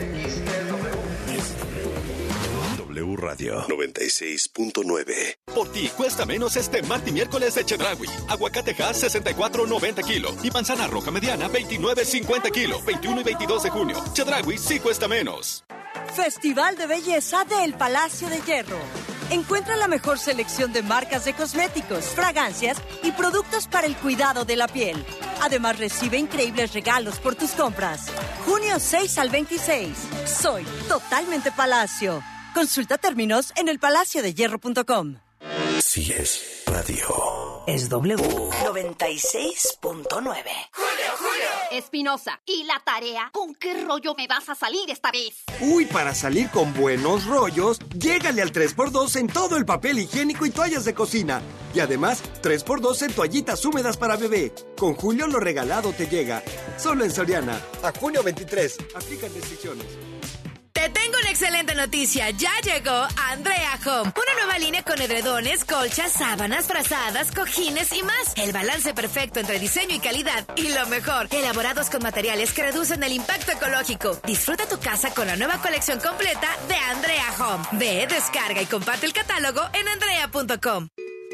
S2: W Radio noventa y seis punto nueve.
S6: Por ti cuesta menos este martes y miércoles de Chedraui. Aguacate Hass sesenta y cuatro noventa kilo y manzana roja mediana veintinueve cincuenta kilo. veintiuno y veintidós de junio. Chedraui sí cuesta menos.
S4: Festival de Belleza del Palacio de Hierro. Encuentra la mejor selección de marcas de cosméticos, fragancias y productos para el cuidado de la piel. Además, recibe increíbles regalos por tus compras. junio seis al veintiséis. Soy totalmente Palacio. Consulta términos en el palacio de hierro punto com.
S2: Si es radio.
S1: Es W noventa y seis punto nueve.
S7: Julio, Julio. Espinosa, ¿y la tarea? ¿Con qué rollo me vas a salir esta vez?
S11: Uy, para salir con buenos rollos, llégale al tres por dos en todo el papel higiénico y toallas de cocina. Y además, tres por dos en toallitas húmedas para bebé. Con Julio lo regalado te llega. Solo en Soriana. A junio veintitrés. Aplican restricciones.
S19: Te tengo una excelente noticia. Ya llegó Andrea Home. Una nueva línea con edredones, colchas, sábanas, frazadas, cojines y más. El balance perfecto entre diseño y calidad. Y lo mejor, elaborados con materiales que reducen el impacto ecológico. Disfruta tu casa con la nueva colección completa de Andrea Home. Ve, descarga y comparte el catálogo en andrea punto com.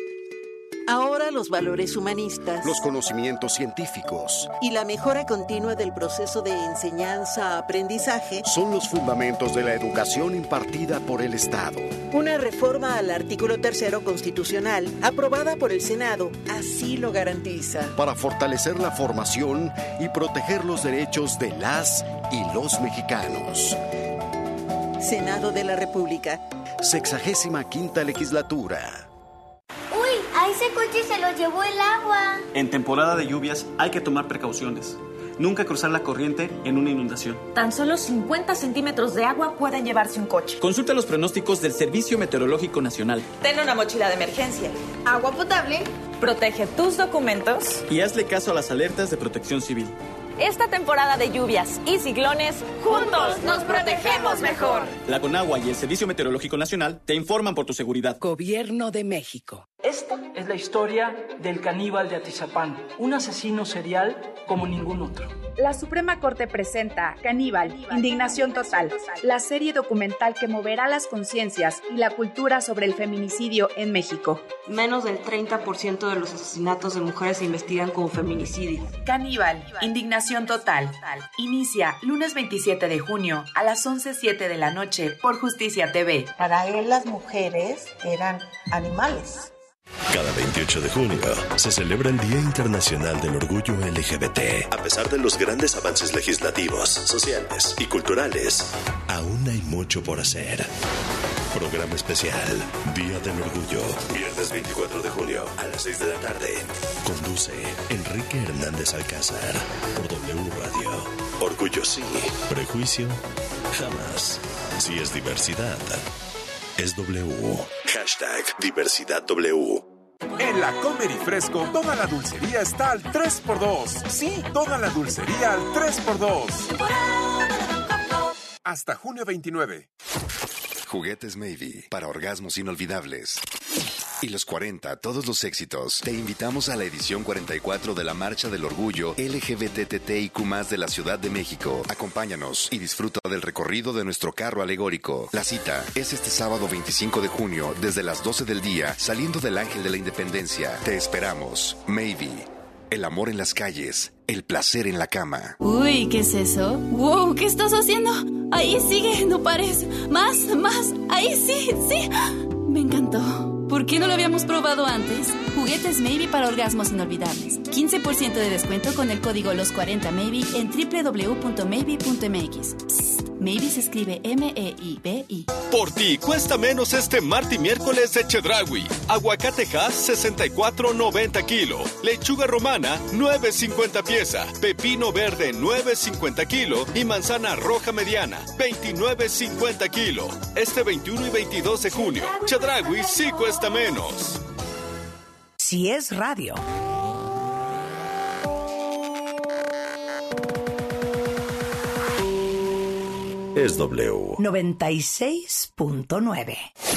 S20: Ahora los valores humanistas,
S2: Los conocimientos científicos
S20: y la mejora continua del proceso de enseñanza-aprendizaje
S2: son los fundamentos de la educación impartida por el Estado.
S20: Una reforma al artículo tercero constitucional aprobada por el Senado así lo garantiza.
S2: Para fortalecer la formación y proteger los derechos de las y los mexicanos.
S20: Senado de la República.
S2: Sexagésima quinta legislatura.
S21: A ese coche se lo llevó el agua.
S22: En temporada de lluvias hay que tomar precauciones. Nunca cruzar la corriente en una inundación.
S23: Tan solo cincuenta centímetros de agua pueden llevarse un coche.
S22: Consulta los pronósticos del Servicio Meteorológico Nacional.
S23: Ten una mochila de emergencia. Agua potable. Protege tus documentos.
S22: Y hazle caso a las alertas de protección civil.
S23: Esta temporada de lluvias y ciclones, juntos nos protegemos mejor.
S22: La Conagua y el Servicio Meteorológico Nacional te informan por tu seguridad.
S24: Gobierno de México.
S25: Esta es la historia del caníbal de Atizapán, un asesino serial como ningún otro.
S26: La Suprema Corte presenta Caníbal, Indignación Total, la serie documental que moverá las conciencias y la cultura sobre el feminicidio en México.
S27: Menos del treinta por ciento de los asesinatos de mujeres se investigan como feminicidio.
S26: Caníbal, Indignación Total. Inicia lunes veintisiete de junio a las once siete de la noche por Justicia T V.
S28: Para él las mujeres eran animales.
S2: Cada veintiocho de junio se celebra el Día Internacional del Orgullo L G B T. A pesar de los grandes avances legislativos, sociales y culturales, aún hay mucho por hacer. Programa especial, Día del Orgullo, viernes veinticuatro de julio a las seis de la tarde. Conduce Enrique Hernández Alcázar por W Radio. Orgullo sí, prejuicio jamás. Si es diversidad, es W. Hashtag Diversidad W.
S3: En la Comer y Fresco, toda la dulcería está al tres por dos. Sí, toda la dulcería al tres por dos. Hasta junio veintinueve.
S2: Juguetes Maybe, para orgasmos inolvidables. Y los cuarenta, todos los éxitos. Te invitamos a la edición cuarenta y cuatro de la Marcha del Orgullo L G B T T I Q más, de la Ciudad de México. Acompáñanos y disfruta del recorrido de nuestro carro alegórico. La cita es este sábado veinticinco de junio, desde las doce del día, saliendo del Ángel de la Independencia. Te esperamos. Maybe. El amor en las calles, el placer en la cama.
S5: Uy, ¿qué es eso? Wow, ¿qué estás haciendo? Ahí sigue, no pares. Más, más, ahí sí, sí. Me encantó. ¿Por qué no lo habíamos probado antes? Juguetes Maybe para orgasmos inolvidables. quince por ciento de descuento con el código Los cuarenta Maybe en doble u doble u doble u punto maybe punto m x. Psst, Maybe se escribe M E I B I.
S6: Por ti cuesta menos este martes y miércoles de Chedraui. Aguacate Hass sesenta y cuatro noventa kilo. Lechuga romana nueve cincuenta pieza. Pepino verde nueve cincuenta kilo. Y manzana roja mediana veintinueve cincuenta kilo. Este veintiuno y veintidós de junio. Chedraui sí cuesta menos.
S1: Si es radio.
S2: Es W.
S1: noventa y seis punto nueve.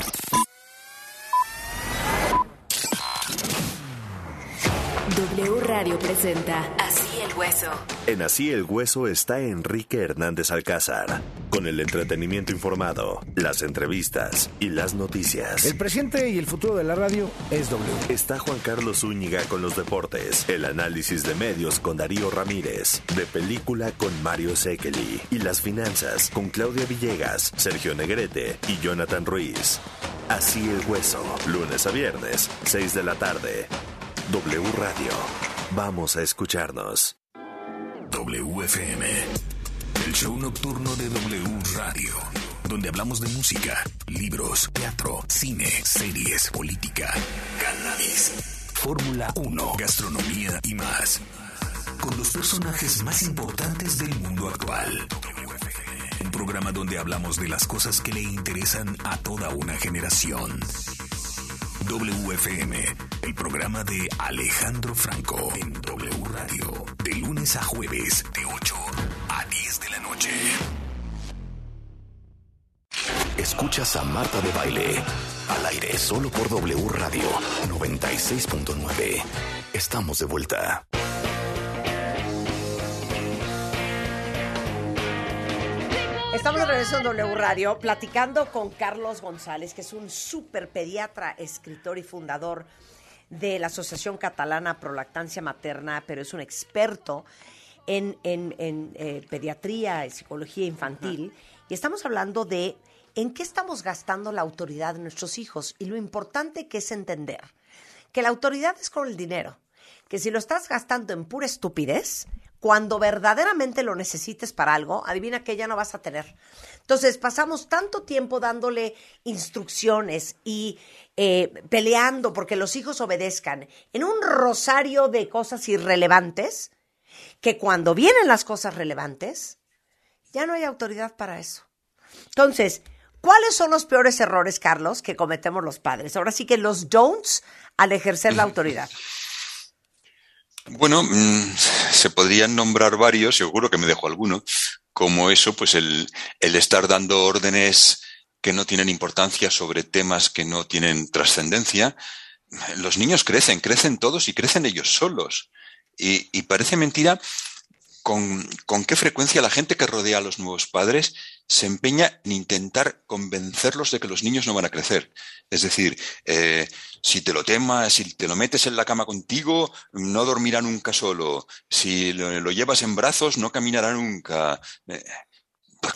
S19: W Radio presenta Así el Hueso.
S2: En Así el Hueso está Enrique Hernández Alcázar, con el entretenimiento informado, las entrevistas y las noticias.
S8: El presente y el futuro de la radio es W.
S2: Está Juan Carlos Zúñiga con los deportes, el análisis de medios con Darío Ramírez, de película con Mario Sekeli y las finanzas con Claudia Villegas, Sergio Negrete y Jonathan Ruiz. Así el Hueso, lunes a viernes, seis de la tarde. W Radio. Vamos a escucharnos.
S9: W F M, el show nocturno de W Radio, donde hablamos de música, libros, teatro, cine, series, política, cannabis, Fórmula uno, gastronomía y más, con los personajes más importantes del mundo actual. Un programa donde hablamos de las cosas que le interesan a toda una generación. W F M, el programa de Alejandro Franco en W Radio, de lunes a jueves, de ocho a diez de la noche.
S2: Escuchas a Marta de Baile, al aire solo por W Radio noventa y seis punto nueve. Estamos de vuelta.
S1: Estamos de regreso en W Radio platicando con Carlos González, que es un súper pediatra, escritor y fundador de la Asociación Catalana Pro Lactancia Materna, pero es un experto en, en, en eh, pediatría y psicología infantil. Ajá. Y estamos hablando de en qué estamos gastando la autoridad de nuestros hijos y lo importante que es entender que la autoridad es como el dinero, que si lo estás gastando en pura estupidez, cuando verdaderamente lo necesites para algo, adivina que ya no vas a tener. Entonces, pasamos tanto tiempo dándole instrucciones y eh, peleando porque los hijos obedezcan en un rosario de cosas irrelevantes, que cuando vienen las cosas relevantes, ya no hay autoridad para eso. Entonces, ¿cuáles son los peores errores, Carlos, que cometemos los padres? Ahora sí que los don'ts al ejercer la autoridad.
S18: Bueno, mmm, se podrían nombrar varios, seguro que me dejo alguno, como eso, pues el, el estar dando órdenes que no tienen importancia sobre temas que no tienen trascendencia. Los niños crecen, crecen todos y crecen ellos solos. Y, y parece mentira con, con qué frecuencia la gente que rodea a los nuevos padres se empeña en intentar convencerlos de que los niños no van a crecer. Es decir, eh, si te lo temas, si te lo metes en la cama contigo, no dormirá nunca solo. Si lo, lo llevas en brazos, no caminará nunca. Eh, pues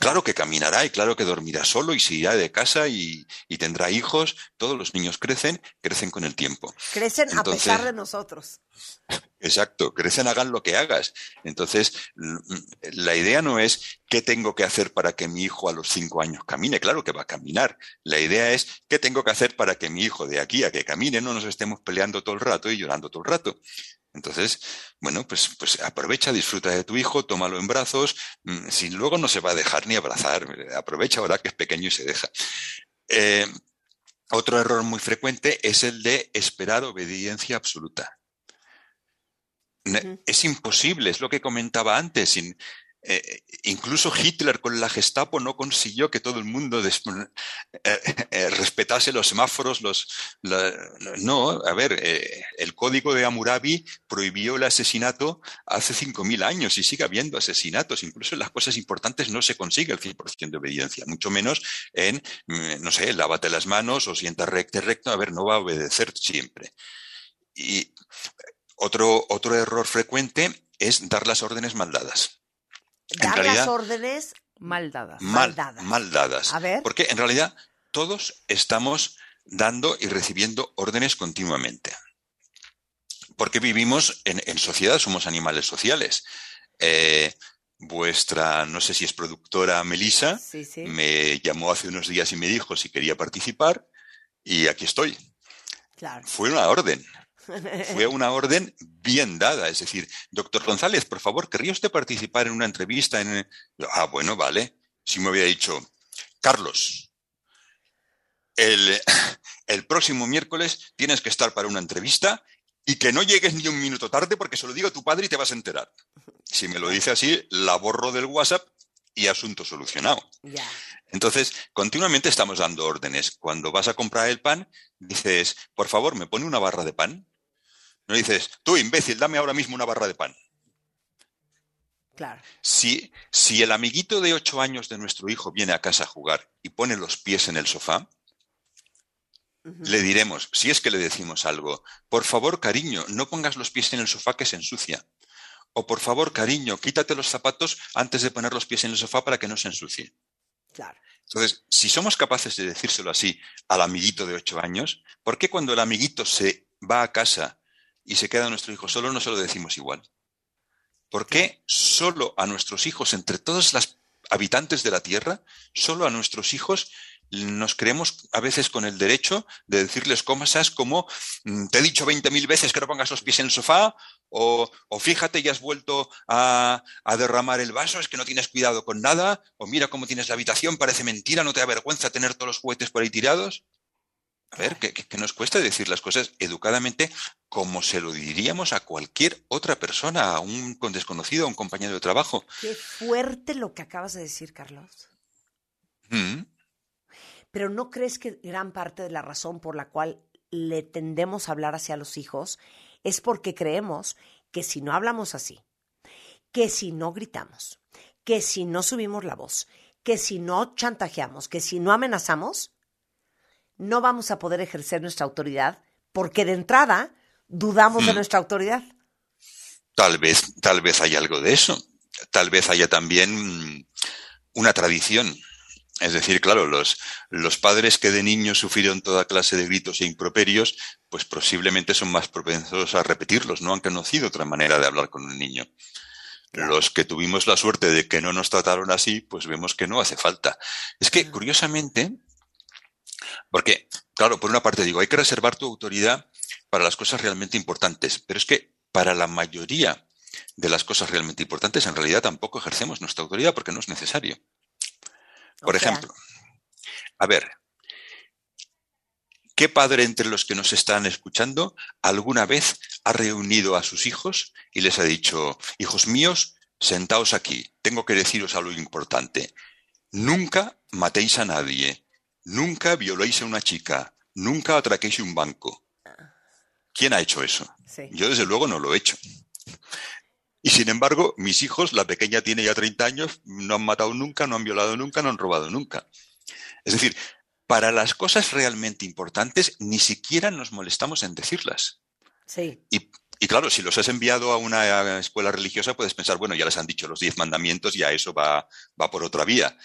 S18: claro que caminará y claro que dormirá solo y se irá de casa y, y tendrá hijos. Todos los niños crecen, crecen con el tiempo.
S1: Crecen
S18: Entonces,
S1: a pesar de nosotros.
S18: Exacto, crecen, hagan lo que hagas. Entonces, la idea no es qué tengo que hacer para que mi hijo a los cinco años camine. Claro que va a caminar. La idea es qué tengo que hacer para que mi hijo de aquí a que camine no nos estemos peleando todo el rato y llorando todo el rato. Entonces, bueno, pues, pues aprovecha, disfruta de tu hijo, tómalo en brazos. Si luego no se va a dejar ni abrazar, aprovecha ahora que es pequeño y se deja. Eh, otro error muy frecuente es el de esperar obediencia absoluta. Uh-huh. Es imposible, es lo que comentaba antes. Sin, eh, incluso Hitler con la Gestapo no consiguió que todo el mundo des, eh, eh, respetase los semáforos. Los, la, no, a ver, eh, el código de Hammurabi prohibió el asesinato hace cinco mil años y sigue habiendo asesinatos. Incluso en las cosas importantes no se consigue el cien por ciento de obediencia, mucho menos en, no sé, lávate las manos o sienta recto, recto. A ver, no va a obedecer siempre. Y Otro, otro error frecuente es dar las órdenes mal dadas.
S1: Dar realidad, las órdenes mal dadas.
S18: Mal, dadas. mal dadas.
S1: A ver.
S18: Porque en realidad todos estamos dando y recibiendo órdenes continuamente. Porque vivimos en, en sociedad, somos animales sociales. Eh, vuestra, no sé si es productora Melissa,
S1: sí, sí.
S18: me llamó hace unos días y me dijo si quería participar y aquí estoy.
S1: Claro.
S18: Fue una orden. Fue una orden bien dada. Es decir, doctor González, por favor, ¿querría usted participar en una entrevista? En... Ah, bueno, vale. Si me hubiera dicho, Carlos, el, el próximo miércoles tienes que estar para una entrevista y que no llegues ni un minuto tarde porque se lo digo a tu padre y te vas a enterar. Si me lo dice así, la borro del WhatsApp y asunto solucionado.
S1: Yeah.
S18: Entonces, continuamente estamos dando órdenes. Cuando vas a comprar el pan, dices, por favor, ¿me pone una barra de pan? No dices, tú imbécil, dame ahora mismo una barra de pan.
S1: Claro.
S18: Si, si el amiguito de ocho años de nuestro hijo viene a casa a jugar y pone los pies en el sofá, uh-huh. le diremos, si es que le decimos algo, por favor, cariño, no pongas los pies en el sofá que se ensucia. O por favor, cariño, quítate los zapatos antes de poner los pies en el sofá para que no se ensucie.
S1: Claro.
S18: Entonces, si somos capaces de decírselo así al amiguito de ocho años, ¿por qué cuando el amiguito se va a casa y se queda nuestro hijo solo, no se lo decimos igual? ¿Por qué solo a nuestros hijos, entre todas las habitantes de la Tierra, solo a nuestros hijos nos creemos a veces con el derecho de decirles cosas como te he dicho veinte mil veces que no pongas los pies en el sofá o, o fíjate ya has vuelto a, a derramar el vaso, es que no tienes cuidado con nada, o mira cómo tienes la habitación, parece mentira, no te da vergüenza tener todos los juguetes por ahí tirados? A ver, que, que nos cuesta decir las cosas educadamente como se lo diríamos a cualquier otra persona, a un desconocido, a un compañero de trabajo.
S1: Qué fuerte lo que acabas de decir, Carlos.
S18: ¿Mm?
S1: Pero ¿no crees que gran parte de la razón por la cual le tendemos a hablar hacia los hijos es porque creemos que si no hablamos así, que si no gritamos, que si no subimos la voz, que si no chantajeamos, que si no amenazamos, no vamos a poder ejercer nuestra autoridad porque de entrada dudamos hmm. de nuestra autoridad?
S18: Tal vez, tal vez haya algo de eso. Tal vez haya también una tradición. Es decir, claro, los, los padres que de niños sufrieron toda clase de gritos e improperios, pues posiblemente son más propensos a repetirlos, no han conocido otra manera de hablar con un niño. Claro. Los que tuvimos la suerte de que no nos trataron así, pues vemos que no hace falta. Es que, curiosamente, porque, claro, por una parte digo, hay que reservar tu autoridad para las cosas realmente importantes, pero es que para la mayoría de las cosas realmente importantes, en realidad tampoco ejercemos nuestra autoridad porque no es necesario. Por okay. ejemplo, a ver, ¿qué padre entre los que nos están escuchando alguna vez ha reunido a sus hijos y les ha dicho, hijos míos, sentaos aquí, tengo que deciros algo importante, nunca matéis a nadie, nunca violéis a una chica, nunca atraquéis un banco? ¿Quién ha hecho eso?
S1: Sí.
S18: Yo desde luego no lo he hecho. Y sin embargo, mis hijos, la pequeña tiene ya treinta años, no han matado nunca, no han violado nunca, no han robado nunca. Es decir, para las cosas realmente importantes ni siquiera nos molestamos en decirlas.
S1: Sí.
S18: Y, Y claro, si los has enviado a una escuela religiosa, puedes pensar, bueno, ya les han dicho los diez mandamientos, ya eso va, va por otra vía.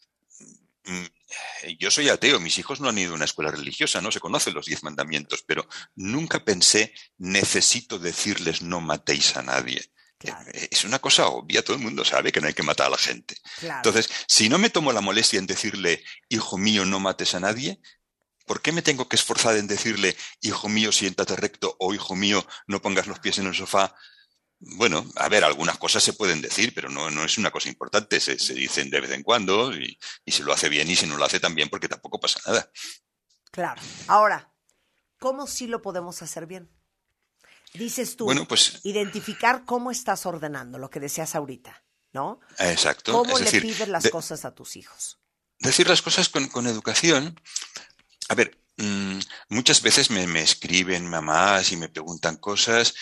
S18: Yo soy ateo, mis hijos no han ido a una escuela religiosa, no se conocen los diez mandamientos, pero nunca pensé, necesito decirles no matéis a nadie. Claro. Es una cosa obvia, todo el mundo sabe que no hay que matar a la gente. Claro. Entonces, si no me tomo la molestia en decirle, hijo mío, no mates a nadie, ¿por qué me tengo que esforzar en decirle, hijo mío, siéntate recto, o hijo mío, no pongas los pies en el sofá? Bueno, a ver, algunas cosas se pueden decir, pero no, no es una cosa importante. Se, se dicen de vez en cuando y, y si lo hace bien y si no lo hace también, porque tampoco pasa nada.
S1: Claro. Ahora, ¿cómo sí lo podemos hacer bien? Dices tú,
S18: bueno, pues,
S1: identificar cómo estás ordenando, lo que decías ahorita, ¿no?
S18: Exacto.
S1: ¿Cómo
S18: es
S1: le
S18: decir,
S1: pides las
S18: de,
S1: cosas a tus hijos?
S18: Decir las cosas con, con educación. A ver, mmm, muchas veces me, me escriben mamás y me preguntan cosas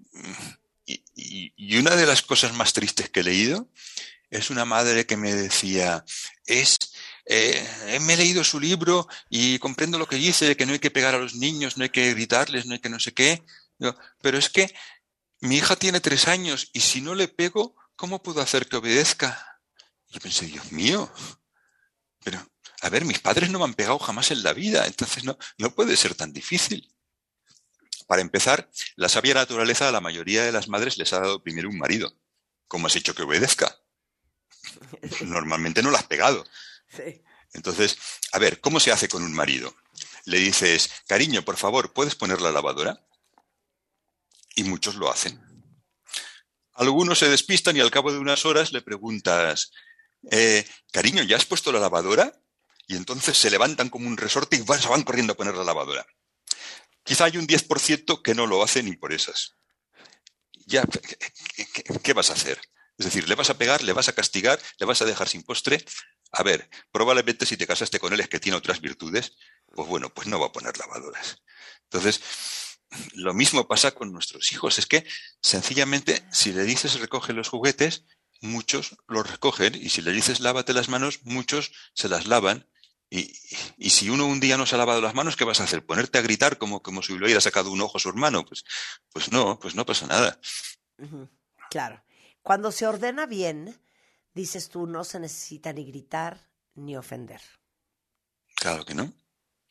S18: y, y, y una de las cosas más tristes que he leído es una madre que me decía, es... Eh, me he leído su libro y comprendo lo que dice, que no hay que pegar a los niños, no hay que gritarles, no hay que no sé qué. Digo, pero es que mi hija tiene tres años y si no le pego, ¿cómo puedo hacer que obedezca? Y yo pensé, Dios mío, pero a ver, mis padres no me han pegado jamás en la vida, entonces no, no puede ser tan difícil. Para empezar, la sabia naturaleza a la mayoría de las madres les ha dado primero un marido. ¿Cómo has hecho que obedezca? Normalmente no la has pegado.
S1: Sí.
S18: Entonces, a ver, ¿cómo se hace con un marido? Le dices, cariño, por favor, ¿puedes poner la lavadora? Y muchos lo hacen. Algunos se despistan y al cabo de unas horas le preguntas, eh, cariño, ¿ya has puesto la lavadora? Y entonces se levantan como un resorte y van, se van corriendo a poner la lavadora. Quizá hay un diez por ciento que no lo hace ni por esas. Ya, ¿qué, qué, qué vas a hacer? Es decir, ¿le vas a pegar, le vas a castigar, le vas a dejar sin postre? A ver, probablemente si te casaste con él es que tiene otras virtudes, pues bueno, pues no va a poner lavadoras. Entonces, lo mismo pasa con nuestros hijos. Es que, sencillamente, si le dices recoge los juguetes, muchos los recogen. Y si le dices lávate las manos, muchos se las lavan. Y, y si uno un día no se ha lavado las manos, ¿qué vas a hacer? ¿Ponerte a gritar como, como si le hubiera sacado un ojo a su hermano? Pues, pues no, pues no pasa nada.
S1: Uh-huh. Claro. Cuando se ordena bien, dices tú, no se necesita ni gritar ni ofender.
S18: Claro que no.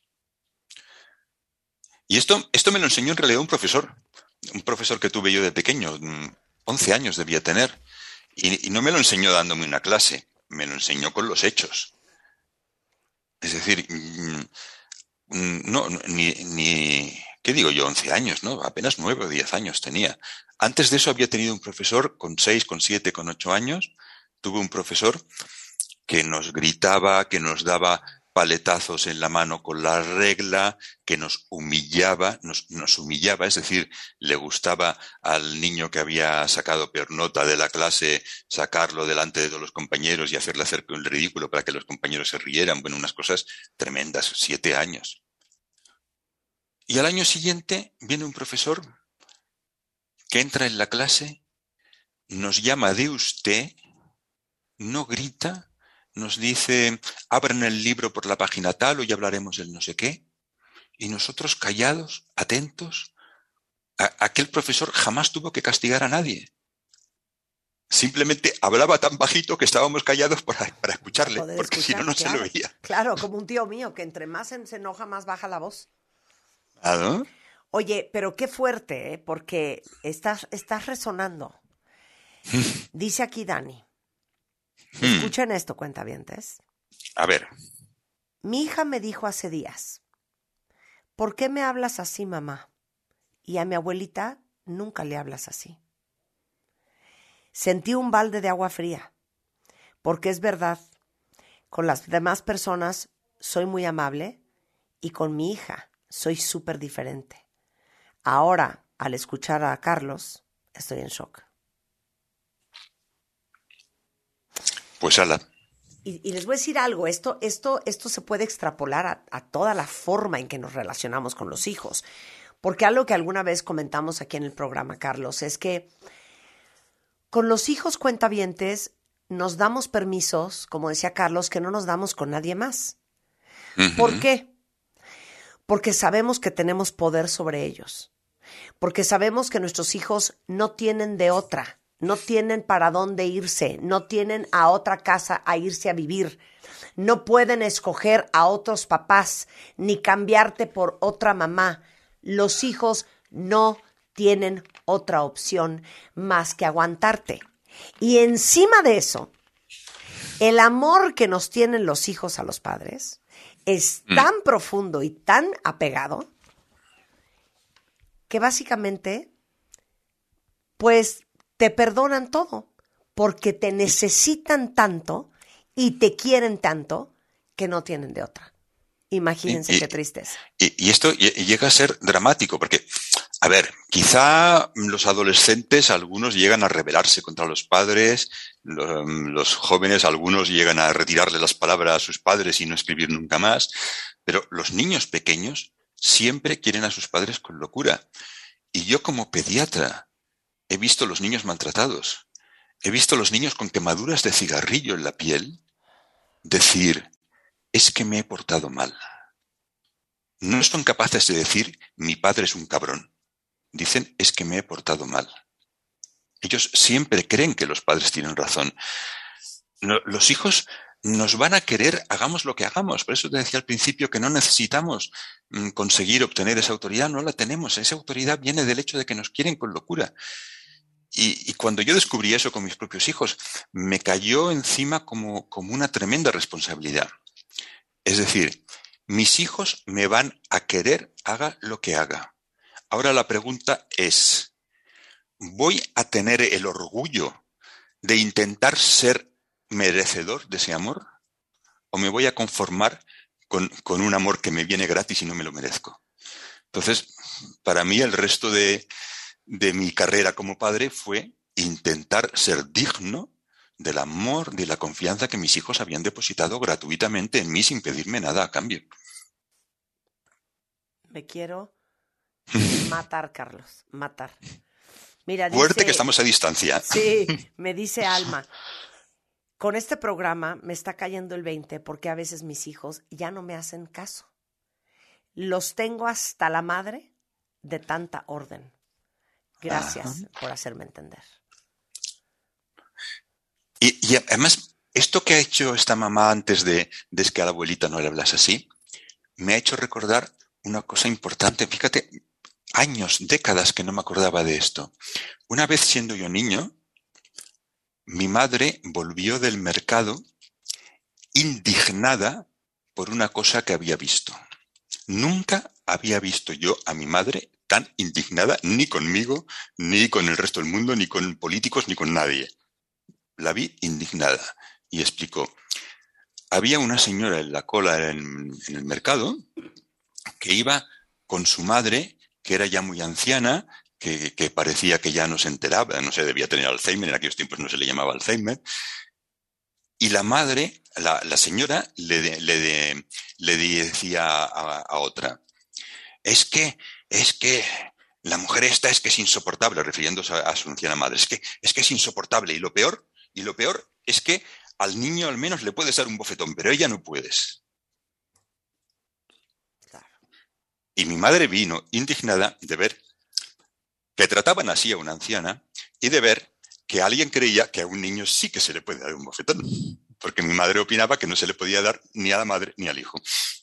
S18: Y esto, esto me lo enseñó en realidad un profesor, un profesor que tuve yo de pequeño, once años debía tener, y, y no me lo enseñó dándome una clase, me lo enseñó con los hechos. Es decir, no, ni, ni ¿qué digo yo? once años, ¿no? Apenas nueve o diez años tenía. Antes de eso había tenido un profesor con seis, con siete, con ocho años. Tuve un profesor que nos gritaba, que nos daba paletazos en la mano con la regla, que nos humillaba, nos, nos humillaba, es decir, le gustaba al niño que había sacado peor nota de la clase sacarlo delante de todos los compañeros y hacerle hacer el ridículo para que los compañeros se rieran. Bueno, unas cosas tremendas, siete años. Y al año siguiente viene un profesor que entra en la clase, nos llama de usted, no grita, nos dice, abran el libro por la página tal, hoy hablaremos del no sé qué, y nosotros callados, atentos. A, aquel profesor jamás tuvo que castigar a nadie. Simplemente hablaba tan bajito que estábamos callados para, para escucharle,
S1: Poder
S18: porque
S1: escuchar,
S18: si no, no
S1: claro,
S18: se lo oía.
S1: Claro, como un tío mío, que entre más se enoja, más baja la voz.
S18: ¿Ah,
S1: Oye, pero qué fuerte, ¿eh? Porque estás, estás resonando. Dice aquí Dani. Escuchen esto, cuentavientes.
S18: A ver.
S1: Mi hija me dijo hace días, ¿por qué me hablas así, mamá? Y a mi abuelita nunca le hablas así. Sentí un balde de agua fría, porque es verdad, con las demás personas soy muy amable y con mi hija soy súper diferente. Ahora, al escuchar a Carlos, estoy en shock.
S18: Pues ala.
S1: Y, y les voy a decir algo, esto, esto, esto se puede extrapolar a, a toda la forma en que nos relacionamos con los hijos. Porque algo que alguna vez comentamos aquí en el programa, Carlos, es que con los hijos cuentavientes nos damos permisos, como decía Carlos, que no nos damos con nadie más. Uh-huh. ¿Por qué? Porque sabemos que tenemos poder sobre ellos. porque sabemos que nuestros hijos no tienen de otra, no tienen para dónde irse, no tienen a otra casa a irse a vivir, no pueden escoger a otros papás, ni cambiarte por otra mamá. Los hijos no tienen otra opción más que aguantarte. Y encima de eso, el amor que nos tienen los hijos a los padres es tan mm. profundo y tan apegado que básicamente, pues, te perdonan todo, porque te necesitan tanto y te quieren tanto que no tienen de otra. Imagínense
S18: y,
S1: qué tristeza.
S18: Y, y esto llega a ser dramático, porque, a ver, quizá los adolescentes, algunos llegan a rebelarse contra los padres, los, los jóvenes, algunos llegan a retirarle las palabras a sus padres y no escribir nunca más, pero los niños pequeños siempre quieren a sus padres con locura. Y yo como pediatra he visto los niños maltratados, he visto los niños con quemaduras de cigarrillo en la piel decir, es que me he portado mal. No son capaces de decir, mi padre es un cabrón. Dicen, es que me he portado mal. Ellos siempre creen que los padres tienen razón. Los hijos nos van a querer, hagamos lo que hagamos. Por eso te decía al principio que no necesitamos conseguir obtener esa autoridad, no la tenemos. Esa autoridad viene del hecho de que nos quieren con locura. Y, y cuando yo descubrí eso con mis propios hijos, me cayó encima como, como una tremenda responsabilidad. Es decir, mis hijos me van a querer, haga lo que haga. Ahora la pregunta es, ¿voy a tener el orgullo de intentar ser merecedor de ese amor? ¿O me voy a conformar con, con un amor que me viene gratis y no me lo merezco? Entonces, para mí el resto de, de mi carrera como padre fue intentar ser digno del amor, de la confianza que mis hijos habían depositado gratuitamente en mí sin pedirme nada a cambio.
S1: Me quiero matar, Carlos, matar. Mira,
S18: Fuerte
S1: dice,
S18: que estamos a distancia.
S1: Sí, me dice Alma, con este programa me está cayendo el veinte porque a veces mis hijos ya no me hacen caso. Los tengo hasta la madre de tanta orden. Gracias Ajá. por hacerme entender.
S18: Y, y además, esto que ha hecho esta mamá antes de, de que a la abuelita no le hablas así, me ha hecho recordar una cosa importante. Fíjate, años, décadas que no me acordaba de esto. Una vez siendo yo niño, mi madre volvió del mercado indignada por una cosa que había visto. Nunca había visto yo a mi madre tan indignada, ni conmigo, ni con el resto del mundo, ni con políticos, ni con nadie. La vi indignada y explicó. Había una señora en la cola en, en el mercado que iba con su madre, que era ya muy anciana, que, que parecía que ya no se enteraba, no se debía tener Alzheimer, en aquellos tiempos no se le llamaba Alzheimer, y la madre, la, la señora, le, le, le decía a, a otra, es que, es que la mujer esta es que es insoportable, refiriéndose a, a su anciana madre, es que, es que es insoportable, y lo peor, y lo peor es que al niño al menos le puedes dar un bofetón, pero a ella no puedes. Y mi madre vino indignada de ver que trataban así a una anciana y de ver que alguien creía que a un niño sí que se le puede dar un bofetón. Porque mi madre opinaba que no se le podía dar ni a la madre ni al hijo.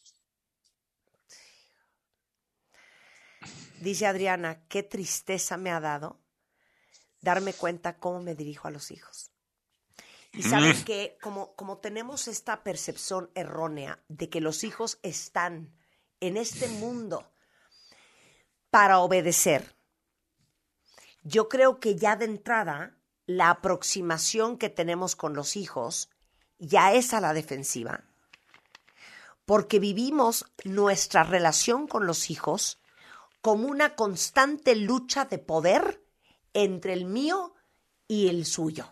S1: Dice Adriana, qué tristeza me ha dado darme cuenta cómo me dirijo a los hijos. Y saben mm. que como, como tenemos esta percepción errónea de que los hijos están en este mundo para obedecer, yo creo que ya de entrada la aproximación que tenemos con los hijos ya es a la defensiva, porque vivimos nuestra relación con los hijos como una constante lucha de poder entre el mío y el suyo.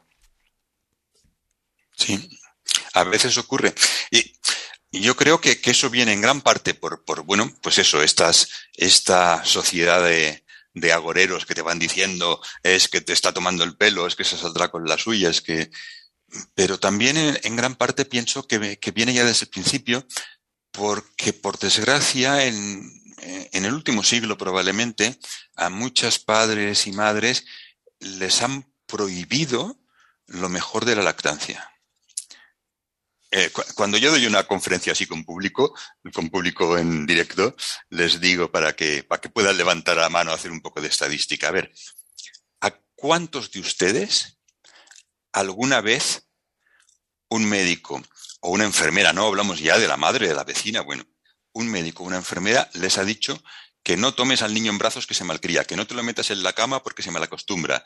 S18: Sí, a veces ocurre. Y yo creo que, que eso viene en gran parte por, por bueno, pues eso, estas, esta sociedad de, de agoreros que te van diciendo es que te está tomando el pelo, es que se saldrá con la suya, es que... Pero también en, en gran parte pienso que, que viene ya desde el principio porque, por desgracia, en, eh, en el último siglo probablemente a muchos padres y madres les han prohibido lo mejor de la lactancia. Eh, cu- cuando yo doy una conferencia así con público, con público en directo, les digo para que, para que puedan levantar la mano, hacer un poco de estadística. A ver, ¿a cuántos de ustedes alguna vez un médico o una enfermera, no hablamos ya de la madre, de la vecina, bueno, un médico o una enfermera les ha dicho que no tomes al niño en brazos que se malcría, que no te lo metas en la cama porque se malacostumbra?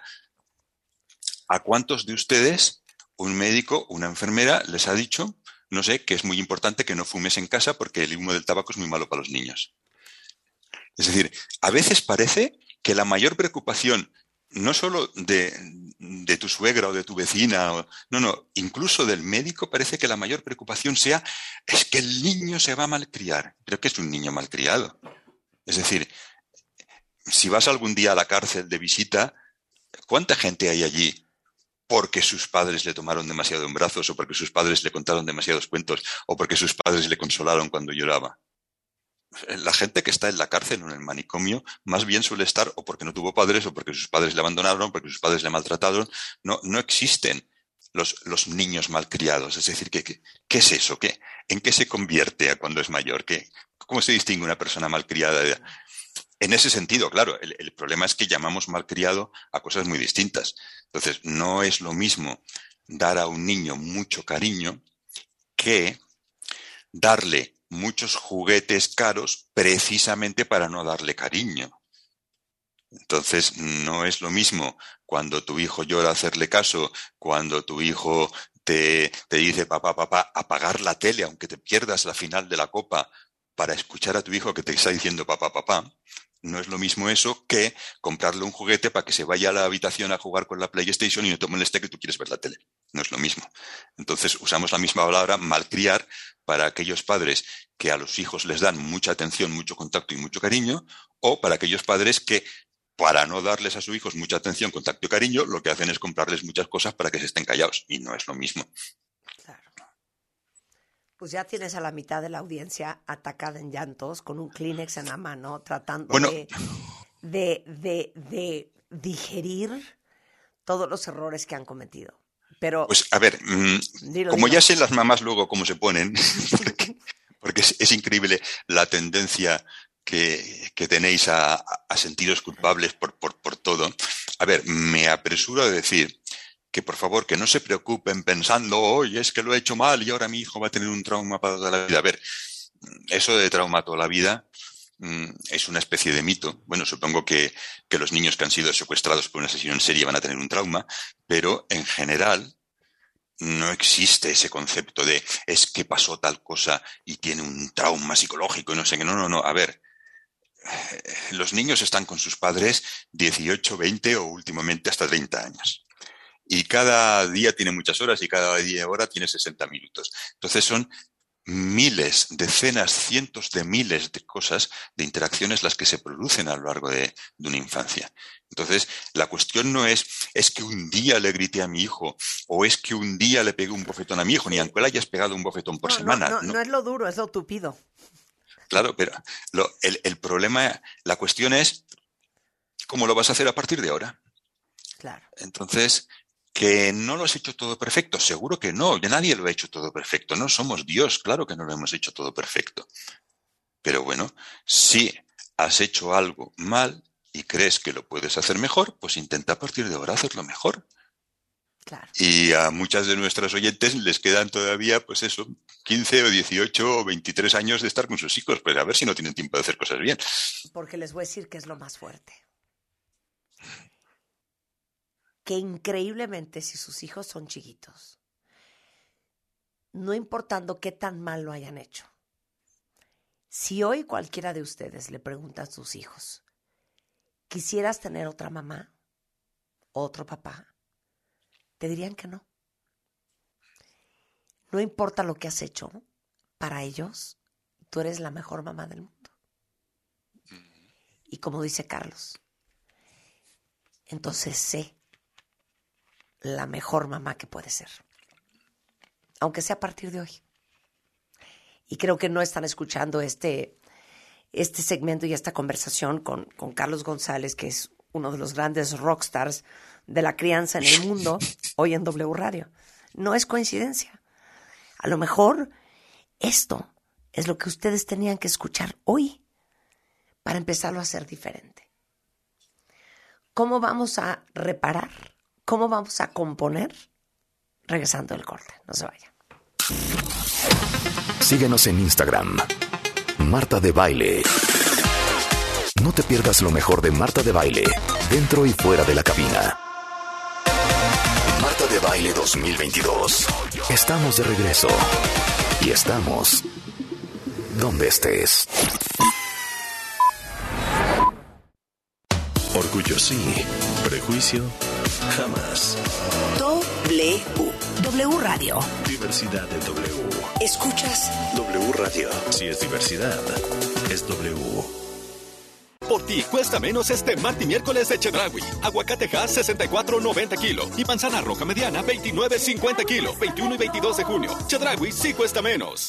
S18: ¿A cuántos de ustedes un médico o una enfermera les ha dicho, no sé, que es muy importante que no fumes en casa porque el humo del tabaco es muy malo para los niños? Es decir, a veces parece que la mayor preocupación, no solo de, de tu suegra o de tu vecina, o, no, no, incluso del médico, parece que la mayor preocupación sea, es que el niño se va a malcriar. ¿Pero qué es un niño malcriado? Es decir, si vas algún día a la cárcel de visita, ¿cuánta gente hay allí porque sus padres le tomaron demasiado en brazos, o porque sus padres le contaron demasiados cuentos, o porque sus padres le consolaron cuando lloraba? La gente que está en la cárcel o en el manicomio más bien suele estar o porque no tuvo padres, o porque sus padres le abandonaron, o porque sus padres le maltrataron. No, no existen los, los niños malcriados. Es decir, ¿qué, qué, qué es eso? ¿Qué, ¿En qué se convierte cuando es mayor? ¿Qué, ¿Cómo se distingue una persona malcriada? En ese sentido, claro, el, el problema es que llamamos malcriado a cosas muy distintas. Entonces, no es lo mismo dar a un niño mucho cariño que darle muchos juguetes caros precisamente para no darle cariño. Entonces, no es lo mismo cuando tu hijo llora hacerle caso, cuando tu hijo te, te dice, papá, papá, apagar la tele aunque te pierdas la final de la Copa para escuchar a tu hijo que te está diciendo papá, papá. No es lo mismo eso que comprarle un juguete para que se vaya a la habitación a jugar con la PlayStation y no te moleste que tú quieres ver la tele. No es lo mismo. Entonces usamos la misma palabra, malcriar, para aquellos padres que a los hijos les dan mucha atención, mucho contacto y mucho cariño, o para aquellos padres que, para no darles a sus hijos mucha atención, contacto y cariño, lo que hacen es comprarles muchas cosas para que se estén callados. Y no es lo mismo.
S1: Claro. Pues ya tienes a la mitad de la audiencia atacada en llantos, con un Kleenex en la mano, tratando
S18: bueno.
S1: de, de, de, de digerir todos los errores que han cometido. Pero,
S18: pues a ver, mmm,
S1: dilo,
S18: como
S1: dilo.
S18: ya sé las mamás luego cómo se ponen, porque, porque es, es increíble la tendencia que, que tenéis a, a sentiros culpables por, por, por todo. A ver, me apresuro a decir que por favor, que no se preocupen pensando, oye, es que lo he hecho mal y ahora mi hijo va a tener un trauma para toda la vida. A ver, eso de trauma toda la vida mmm, es una especie de mito. Bueno, supongo que, que los niños que han sido secuestrados por un asesino en serie van a tener un trauma, pero en general no existe ese concepto de es que pasó tal cosa y tiene un trauma psicológico y no sé qué. No, no, no. A ver, los niños están con sus padres dieciocho, veinte o últimamente hasta treinta años. Y cada día tiene muchas horas y cada día hora tiene sesenta minutos. Entonces son miles, decenas, cientos de miles de cosas, de interacciones las que se producen a lo largo de, de una infancia. Entonces, la cuestión no es, es que un día le grité a mi hijo o es que un día le pegué un bofetón a mi hijo, ni aunque le hayas pegado un bofetón por
S1: no,
S18: semana.
S1: No, no,
S18: no.
S1: no es lo duro, es lo tupido.
S18: Claro, pero lo, el, el problema, la cuestión es, ¿cómo lo vas a hacer a partir de ahora?
S1: Claro.
S18: Entonces, ¿que no lo has hecho todo perfecto? Seguro que no, ya nadie lo ha hecho todo perfecto. No somos Dios, claro que no lo hemos hecho todo perfecto. Pero bueno, si has hecho algo mal y crees que lo puedes hacer mejor, pues intenta a partir de ahora hacerlo mejor.
S1: Claro.
S18: Y a muchas de nuestras oyentes les quedan todavía, pues eso, quince o dieciocho o veintitrés años de estar con sus hijos, pues a ver si no tienen tiempo de hacer cosas bien.
S1: Porque les voy a decir que es lo más fuerte. Que increíblemente, si sus hijos son chiquitos, no importando qué tan mal lo hayan hecho, si hoy cualquiera de ustedes le pregunta a sus hijos, ¿quisieras tener otra mamá o otro papá? Te dirían que no. No importa lo que has hecho, para ellos, tú eres la mejor mamá del mundo. Y como dice Carlos, entonces sé la mejor mamá que puede ser, aunque sea a partir de hoy. Y creo que no están escuchando este, este segmento y esta conversación con, con Carlos González, que es uno de los grandes rockstars de la crianza en el mundo, hoy en W Radio. No es coincidencia. A lo mejor esto es lo que ustedes tenían que escuchar hoy para empezarlo a hacer diferente. ¿Cómo vamos a reparar? ¿Cómo vamos a componer? Regresando del corte. No se vayan.
S2: Síguenos en Instagram. Marta de Baile. No te pierdas lo mejor de Marta de Baile, dentro y fuera de la cabina. Marta de Baile dos mil veintidós. Estamos de regreso. Y estamos donde estés.
S9: Orgullo sí, prejuicio jamás.
S4: W. W Radio.
S9: Diversidad de W.
S4: ¿Escuchas?
S9: W Radio. Si es diversidad, es W.
S6: Por ti cuesta menos este martes y miércoles de Chedraui. Aguacate Hass sesenta y cuatro noventa kilo y manzana roja mediana veintinueve cincuenta kilo. veintiuno y veintidós de junio. Chedraui sí cuesta menos.